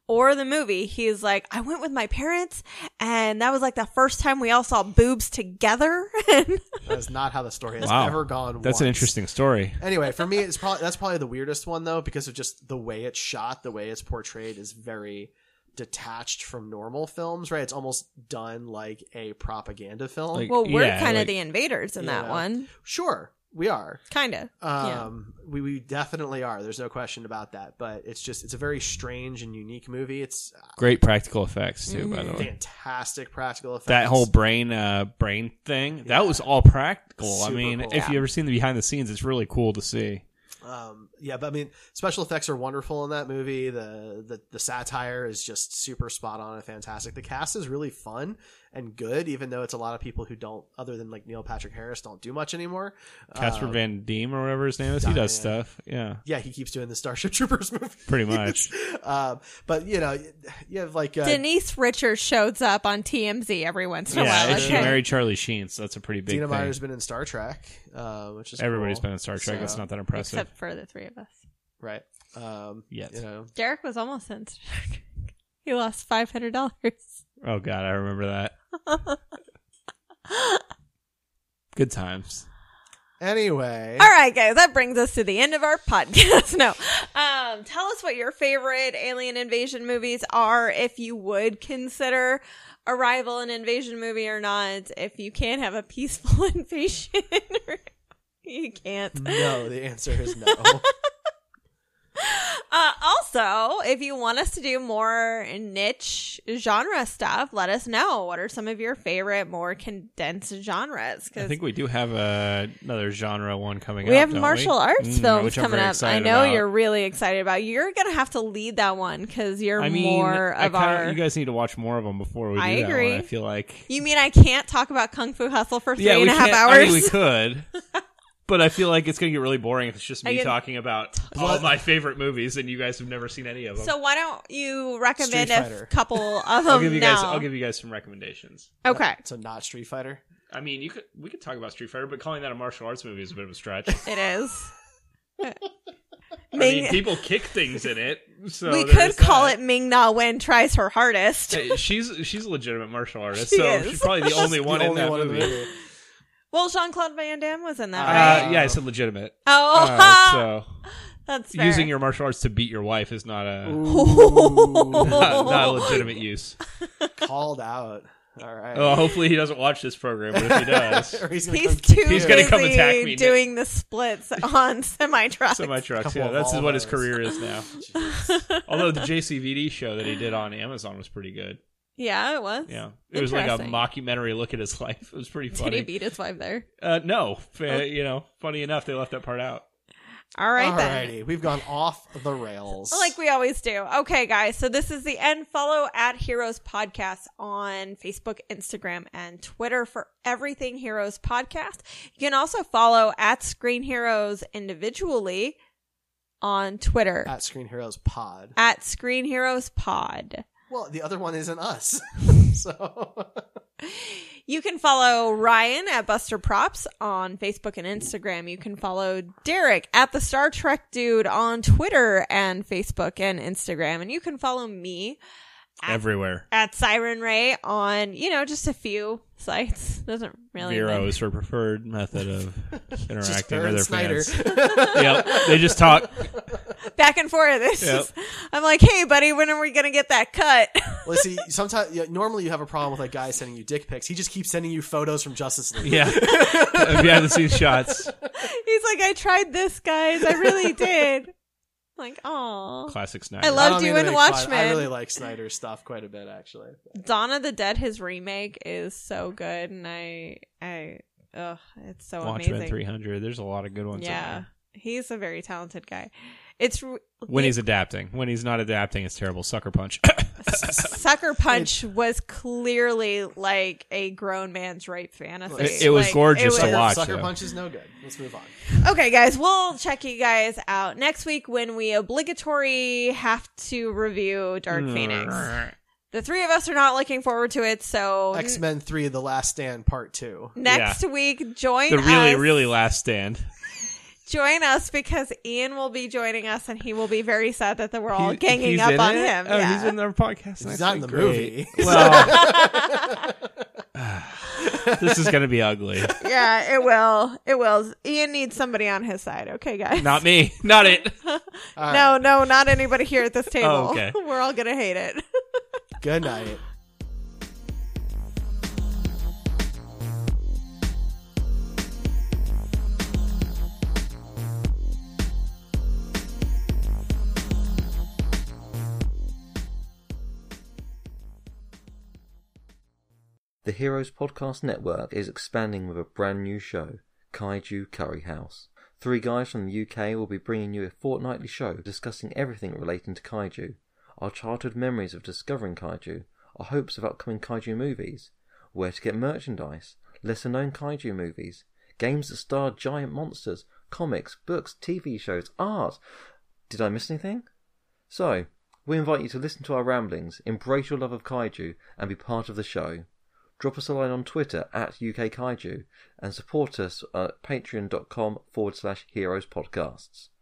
or the movie, he's like, I went with my parents, and that was like the first time we all saw boobs together. That is not how the story has Wow. ever gone. That's once. an interesting story. Anyway, for me, it's probably that's probably the weirdest one though, because of just the way it's shot, the way it's portrayed is very detached from normal films, right? It's almost done like a propaganda film. Like- Well, we're Yeah, kind of like- the invaders in that Yeah. one. Sure, we are. Kind of. Yeah. Um, we, we definitely are. There's no question about that. But it's just it's a very strange and unique movie. It's Great practical effects too, by the way. fantastic practical effects. That whole brain uh brain thing, Yeah. that was all practical. I Super mean, cool. if you Yeah. ever seen the behind the scenes, it's really cool to see. Um, yeah, but I mean, special effects are wonderful in that movie. The, the the satire is just super spot on and fantastic. The cast is really fun and good, even though it's a lot of people who don't, other than like Neil Patrick Harris, don't do much anymore. Casper Um, Van Diem or whatever his name is, he yeah, does yeah. stuff. Yeah, Yeah, he keeps doing the Starship Troopers movie. pretty much. um, but you know, you have like uh, Denise Richards shows up on T M Z every once in a Yeah, while. and she Okay. married Charlie Sheen, so that's a pretty big Dina thing. Meyer's been in Star Trek, uh, which is Everybody's cool. been in Star Trek. So- It's not that impressive. Except for the three of us. right. Um, Yet. you know, Derek was almost in Star Trek. He lost five hundred dollars. Oh god, I remember that. Good times. anyway, All right, guys, that brings us to the end of our podcast. No, um, tell us what your favorite alien invasion movies are, if you would consider Arrival an invasion movie or not. If you can't have a peaceful invasion, or you can't. no, the answer is no. Uh, also, if you want us to do more niche genre stuff, let us know. What are some of your favorite, more condensed genres? I Because think we do have uh, another genre one coming up. we have don't martial we? arts Mm, films which I'm coming very up. I excited know about. you're really excited about. You're gonna have to lead that one because you're I mean, more I of kinda, our. you guys need to watch more of them before we do I that agree. one. I feel like You mean I can't talk about Kung Fu Hustle for three yeah, and we a half can't- hours? I mean, we could, but I feel like it's going to get really boring if it's just I me can- talking about all of my favorite movies and you guys have never seen any of them. So why don't you recommend Street a Fighter. couple of I'll them give you now? guys. I'll give you guys some recommendations. okay, So not Street Fighter. I mean, you could we could talk about Street Fighter, but calling that a martial arts movie is a bit of a stretch. it is. I Ming- mean, people kick things in it, so we there's could call that. it Ming Na Wen tries her hardest. Hey, she's she's a legitimate martial artist, She so is. she's probably the only one the in only that one movie. in the movie. Well, Jean Claude Van Damme was in that, Uh, right? Uh, yeah, I said legitimate. oh, Uh, so that's fair. using your martial arts to beat your wife is not a Ooh. not, not a legitimate use. Called out. All right. Oh, hopefully he doesn't watch this program, but if he does, Or he's gonna He's come too kick He's you. gonna busy come attack me. doing the splits on semi trucks. semi trucks. Couple Yeah, of that's what his Volvos. career is now. Jeez. Although the J C V D show that he did on Amazon was pretty good. Yeah, it was. Yeah, it was like a Interesting. mockumentary look at his life. It was pretty Did funny. he beat his wife there? Uh, no, uh, you know, funny enough, they left that part out. All right, then. Alrighty, we've gone off the rails. Like we always do. Okay, guys. So this is the end. Follow at Heroes Podcast on Facebook, Instagram, and Twitter for everything Heroes Podcast. You can also follow at Screen Heroes individually on Twitter at Screen Heroes Pod. at Screen Heroes Pod. Well, the other one isn't us. so You can follow Ryan at Buster Props on Facebook and Instagram. You can follow Derek at the Star Trek Dude on Twitter and Facebook and Instagram. And you can follow me at, Everywhere. at Siren Ray on, you know, just a few sites. Doesn't really Vero matter. is her preferred method of just interacting her with and their Snyder. fans. Yep, they just talk. Back and forth. It's Yep. just, I'm like, hey, buddy, when are we going to get that cut? Well, see, sometimes yeah, normally you have a problem with like guys sending you dick pics. He just keeps sending you photos from Justice League. Yeah, behind the scenes shots. He's like, I tried this, guys. I really did. I'm like, oh. Classic Snyder. I love- don't you mean to in make fun. Watchmen. I really like Snyder's stuff quite a bit, actually. Dawn of the Dead, his remake is so good, and I, I, ugh, it's so Watchmen amazing. three hundred. There's a lot of good ones. in Yeah, there. he's a very talented guy. It's re- When he's adapting. When he's not adapting, it's terrible. Sucker Punch. Sucker Punch was clearly like a grown man's rape fantasy. It- it was Like, gorgeous to was- watch. Sucker though. Punch is no good. Let's move on. Okay, guys, we'll check you guys out next week when we obligatory have to review Dark Phoenix. The three of us are not looking forward to it, so n- X Men three: The Last Stand Part Two. next week join The really, us. really last stand. join us because Ian will be joining us and he will be very sad that we're all He- ganging he's up in on it? him. Oh, yeah. he's in their podcast. He's That's not in the great. movie. Well, this is going to be ugly. Yeah, it will. It will. Ian needs somebody on his side. Okay, guys. Not me. Not it. All No, right. no, not anybody here at this table. Oh, okay. We're all gonna hate it. Good night. The Heroes Podcast Network is expanding with a brand new show, Kaiju Curry House. Three guys from the U K will be bringing you a fortnightly show discussing everything relating to kaiju, our childhood memories of discovering kaiju, our hopes of upcoming kaiju movies, where to get merchandise, lesser known kaiju movies, games that star giant monsters, comics, books, T V shows, art. Did I miss anything? So, we invite you to listen to our ramblings, embrace your love of kaiju, and be part of the show. Drop us a line on Twitter at U K Kaiju and support us at patreon.com forward slash heroes podcasts.